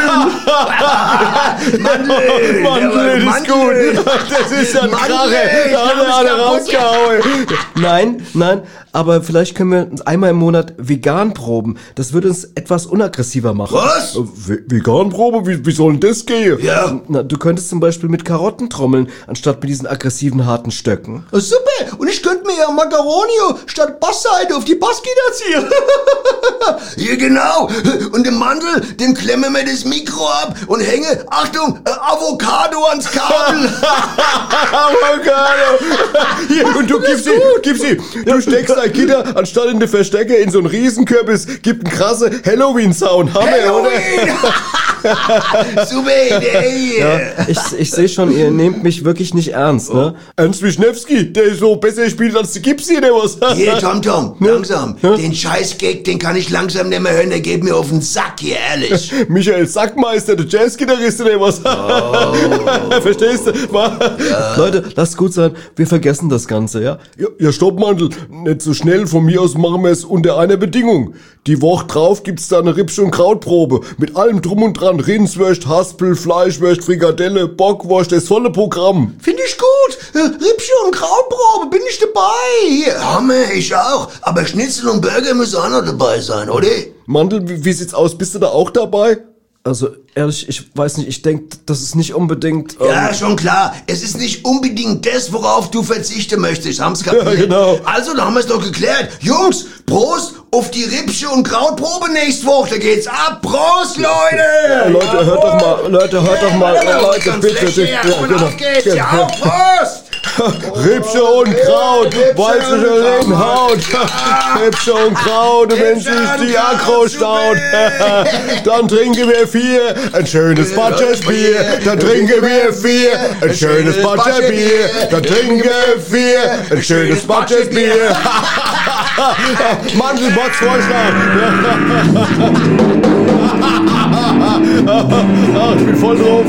Mandelöl ist gut. Das ist ja ein Kracher. Da hat er rausgehauen. Nein, aber vielleicht können wir uns einmal im Monat vegan proben. Das würde uns etwas unaggressiver machen. Was? Veganprobe? Wie soll denn das gehen? Ja. Na, du könntest zum Beispiel mit Karotten trommeln, anstatt mit diesen aggressiven, harten Stöcken. Oh, super! Und ich könnte mir ja Macaroni statt Bassseite auf die Bassgitter ziehen. Ja, genau. Und den Mantel, dem klemmen wir das Mikro ab und hänge, Achtung, Avocado ans Kabel. Avocado! Hier, und du gib sie. Du steckst dein Gitter anstatt in den Verstecker in so einen Riesenkürbis. Gibt einen krasse Halloween-Sound. Hammer, oder? Super Idee. Ja, ich sehe schon, ihr nehmt mich wirklich nicht ernst, ne? Ernst Wischnewski, der so besser spielt als die Gipsy, oder was? Hier, Tom, langsam. Den Scheiß-Gag, den kann ich langsam nicht mehr hören, der geht mir auf den Sack, hier, ehrlich. Michael Sackmeister, der Jazzgitarrist, oder was? Verstehst du? Ja. Leute, lasst gut sein, wir vergessen das Ganze, ja? Ja, stopp, Mandel, nicht so schnell, von mir aus machen wir es unter einer Bedingung. Die Woche drauf gibt's da eine Rippsch- und Krautprobe. Mit allem drum und dran, Rindswurst, Haspel, Fleischwurst, Frikadelle, Bockwurst, das volle Programm. Finde ich gut. Rippsche und Krautprobe, bin ich dabei. Hier, Hammer, ich auch. Aber Schnitzel und Burger müssen auch noch dabei sein, oder? Mandel, wie sieht's aus? Bist du da auch dabei? Also, ehrlich, ich weiß nicht, ich denke, das ist nicht unbedingt... Ja, schon klar. Es ist nicht unbedingt das, worauf du verzichten möchtest. Haben's kapiert? Ja, genau. Also, da haben wir's doch geklärt. Jungs, Prost auf die Rippsche und Krautprobe nächste Woche. Da geht's ab. Prost, Leute! Ja, Leute, hört doch mal. Leute, bitte. Und auf geht's. Ja, Prost! Rippsche und Kraut, weißliche Regenhaut. Rippsche und Kraut, wenn sich die Agro staut. Dann trinken wir 4, ein schönes Batscherbier. Dann trinken wir 4, ein schönes Batscherbier. Dann trinken wir 4, ein schönes Batscherbier. Mandelbox Vorschlag. Ich bin voll drauf.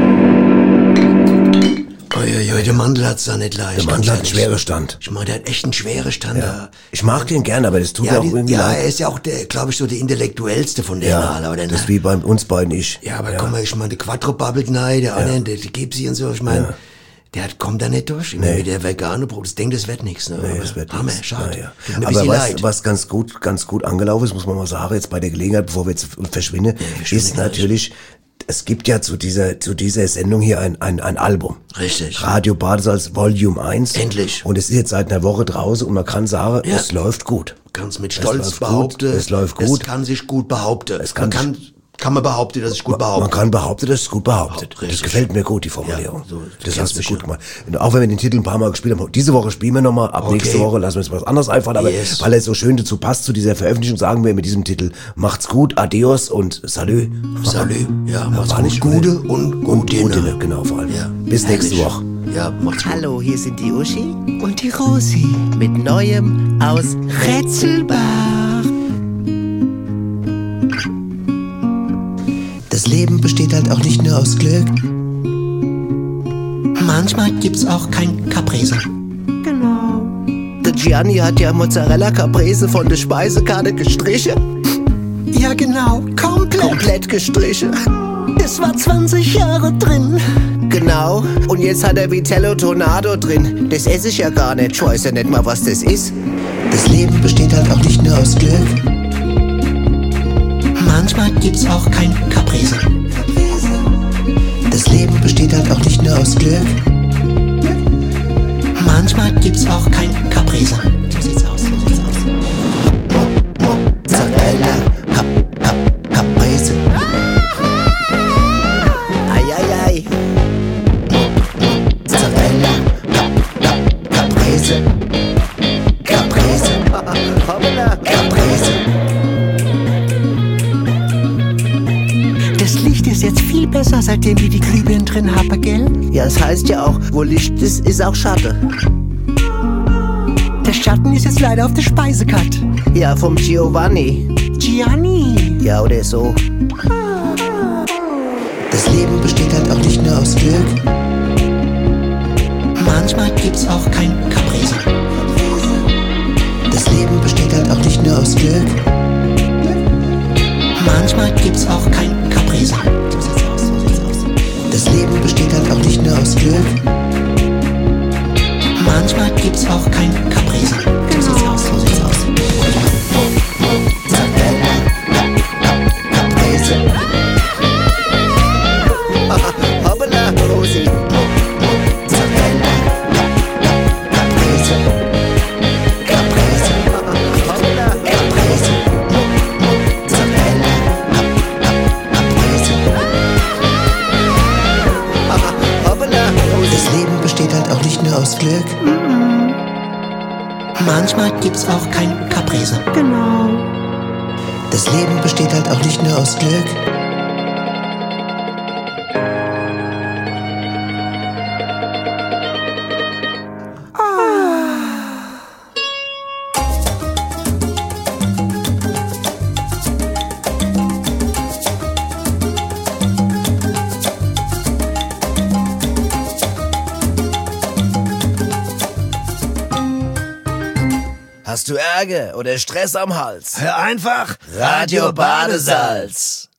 Der Mandel hat's da nicht leicht. Der Mandel hat einen schweren Stand. Ich meine, der hat echt einen schweren Stand da. Ich mag den gern, aber das tut mir auch irgendwie leid. Er ist ja auch der, glaube ich, so der intellektuellste von denen alle, oder? Das ist wie bei uns beiden ich. Ja, aber guck mal, ich meine, der Quattro babbelt nein, der andere, der Gipsy und so, ich meine, kommt da nicht durch. Ich meine, mit der vegane Brot, das Ding, das wird nichts, ne? Nee, das wird nichts. Schade. Ja. Aber was ganz gut angelaufen ist, muss man mal sagen, jetzt bei der Gelegenheit, bevor wir jetzt verschwinden, ist natürlich, es gibt ja zu dieser Sendung hier ein Album. Richtig. Radio Badesalz Volume 1. Endlich. Und es ist jetzt seit einer Woche draußen und man kann sagen, es läuft gut. Kannst mit Stolz behaupten. Es läuft gut. Es kann sich gut behaupten. Kann man behaupten, dass es gut behauptet? Man kann behaupten, dass es gut behauptet. Das gefällt mir gut, die Formulierung. Ja, das hast du gut gemacht. Und auch wenn wir den Titel ein paar Mal gespielt haben, diese Woche spielen wir nochmal, ab nächste Woche lassen wir uns was anderes einfallen, aber weil er so schön dazu passt, zu dieser Veröffentlichung, sagen wir mit diesem Titel, macht's gut, adios und salü. Salü, ja, macht's gut, Gute und Gute. Genau, vor allem. Ja. Bis nächste Woche. Ja, macht's gut. Hallo, hier sind die Uschi und die Rosi mit Neuem aus Rätselbach. Das Leben besteht halt auch nicht nur aus Glück. Manchmal gibt's auch kein Caprese. Genau. Der Gianni hat ja Mozzarella Caprese von der Speisekarte gestrichen. Ja, genau. Komplett gestrichen. Es war 20 Jahre drin. Genau. Und jetzt hat er Vitello Tornado drin. Das esse ich ja gar nicht. Ich weiß ja nicht mal, was das ist. Das Leben besteht halt auch nicht nur aus Glück. Manchmal gibt's auch kein Caprese. Das Leben besteht halt auch nicht nur aus Glück. Manchmal gibt's auch kein Caprese. So sieht's aus. Mozzarella, Caprese. Eieiei. Mozzarella, Caprese. Caprese. Caprese. Das Licht ist jetzt viel besser, seitdem wir die Glühbirnen drin haben, gell? Ja, das heißt ja auch, wo Licht ist auch Schatten. Der Schatten ist jetzt leider auf der Speisekarte. Ja, vom Giovanni. Gianni. Ja, oder so. Das Leben besteht halt auch nicht nur aus Glück. Manchmal gibt's auch kein Caprese. Das Leben besteht halt auch nicht nur aus Glück. Manchmal gibt's auch kein Caprese. Das Leben besteht halt auch nicht nur aus Glück. Manchmal gibt's auch kein Caprese. So sieht's aus. Caprese. Hoppala, Rosi. Mozzarella. Caprese. Caprese. Hoppala, Caprese. Mozzarella. Caprese. Hoppala, Rosi. Das Leben besteht halt auch nicht nur aus Glück. Manchmal gibt's auch kein Caprese. Genau. Das Leben besteht halt auch nicht nur aus Glück. Hast du Ärger oder Stress am Hals? Hör einfach Radio Badesalz.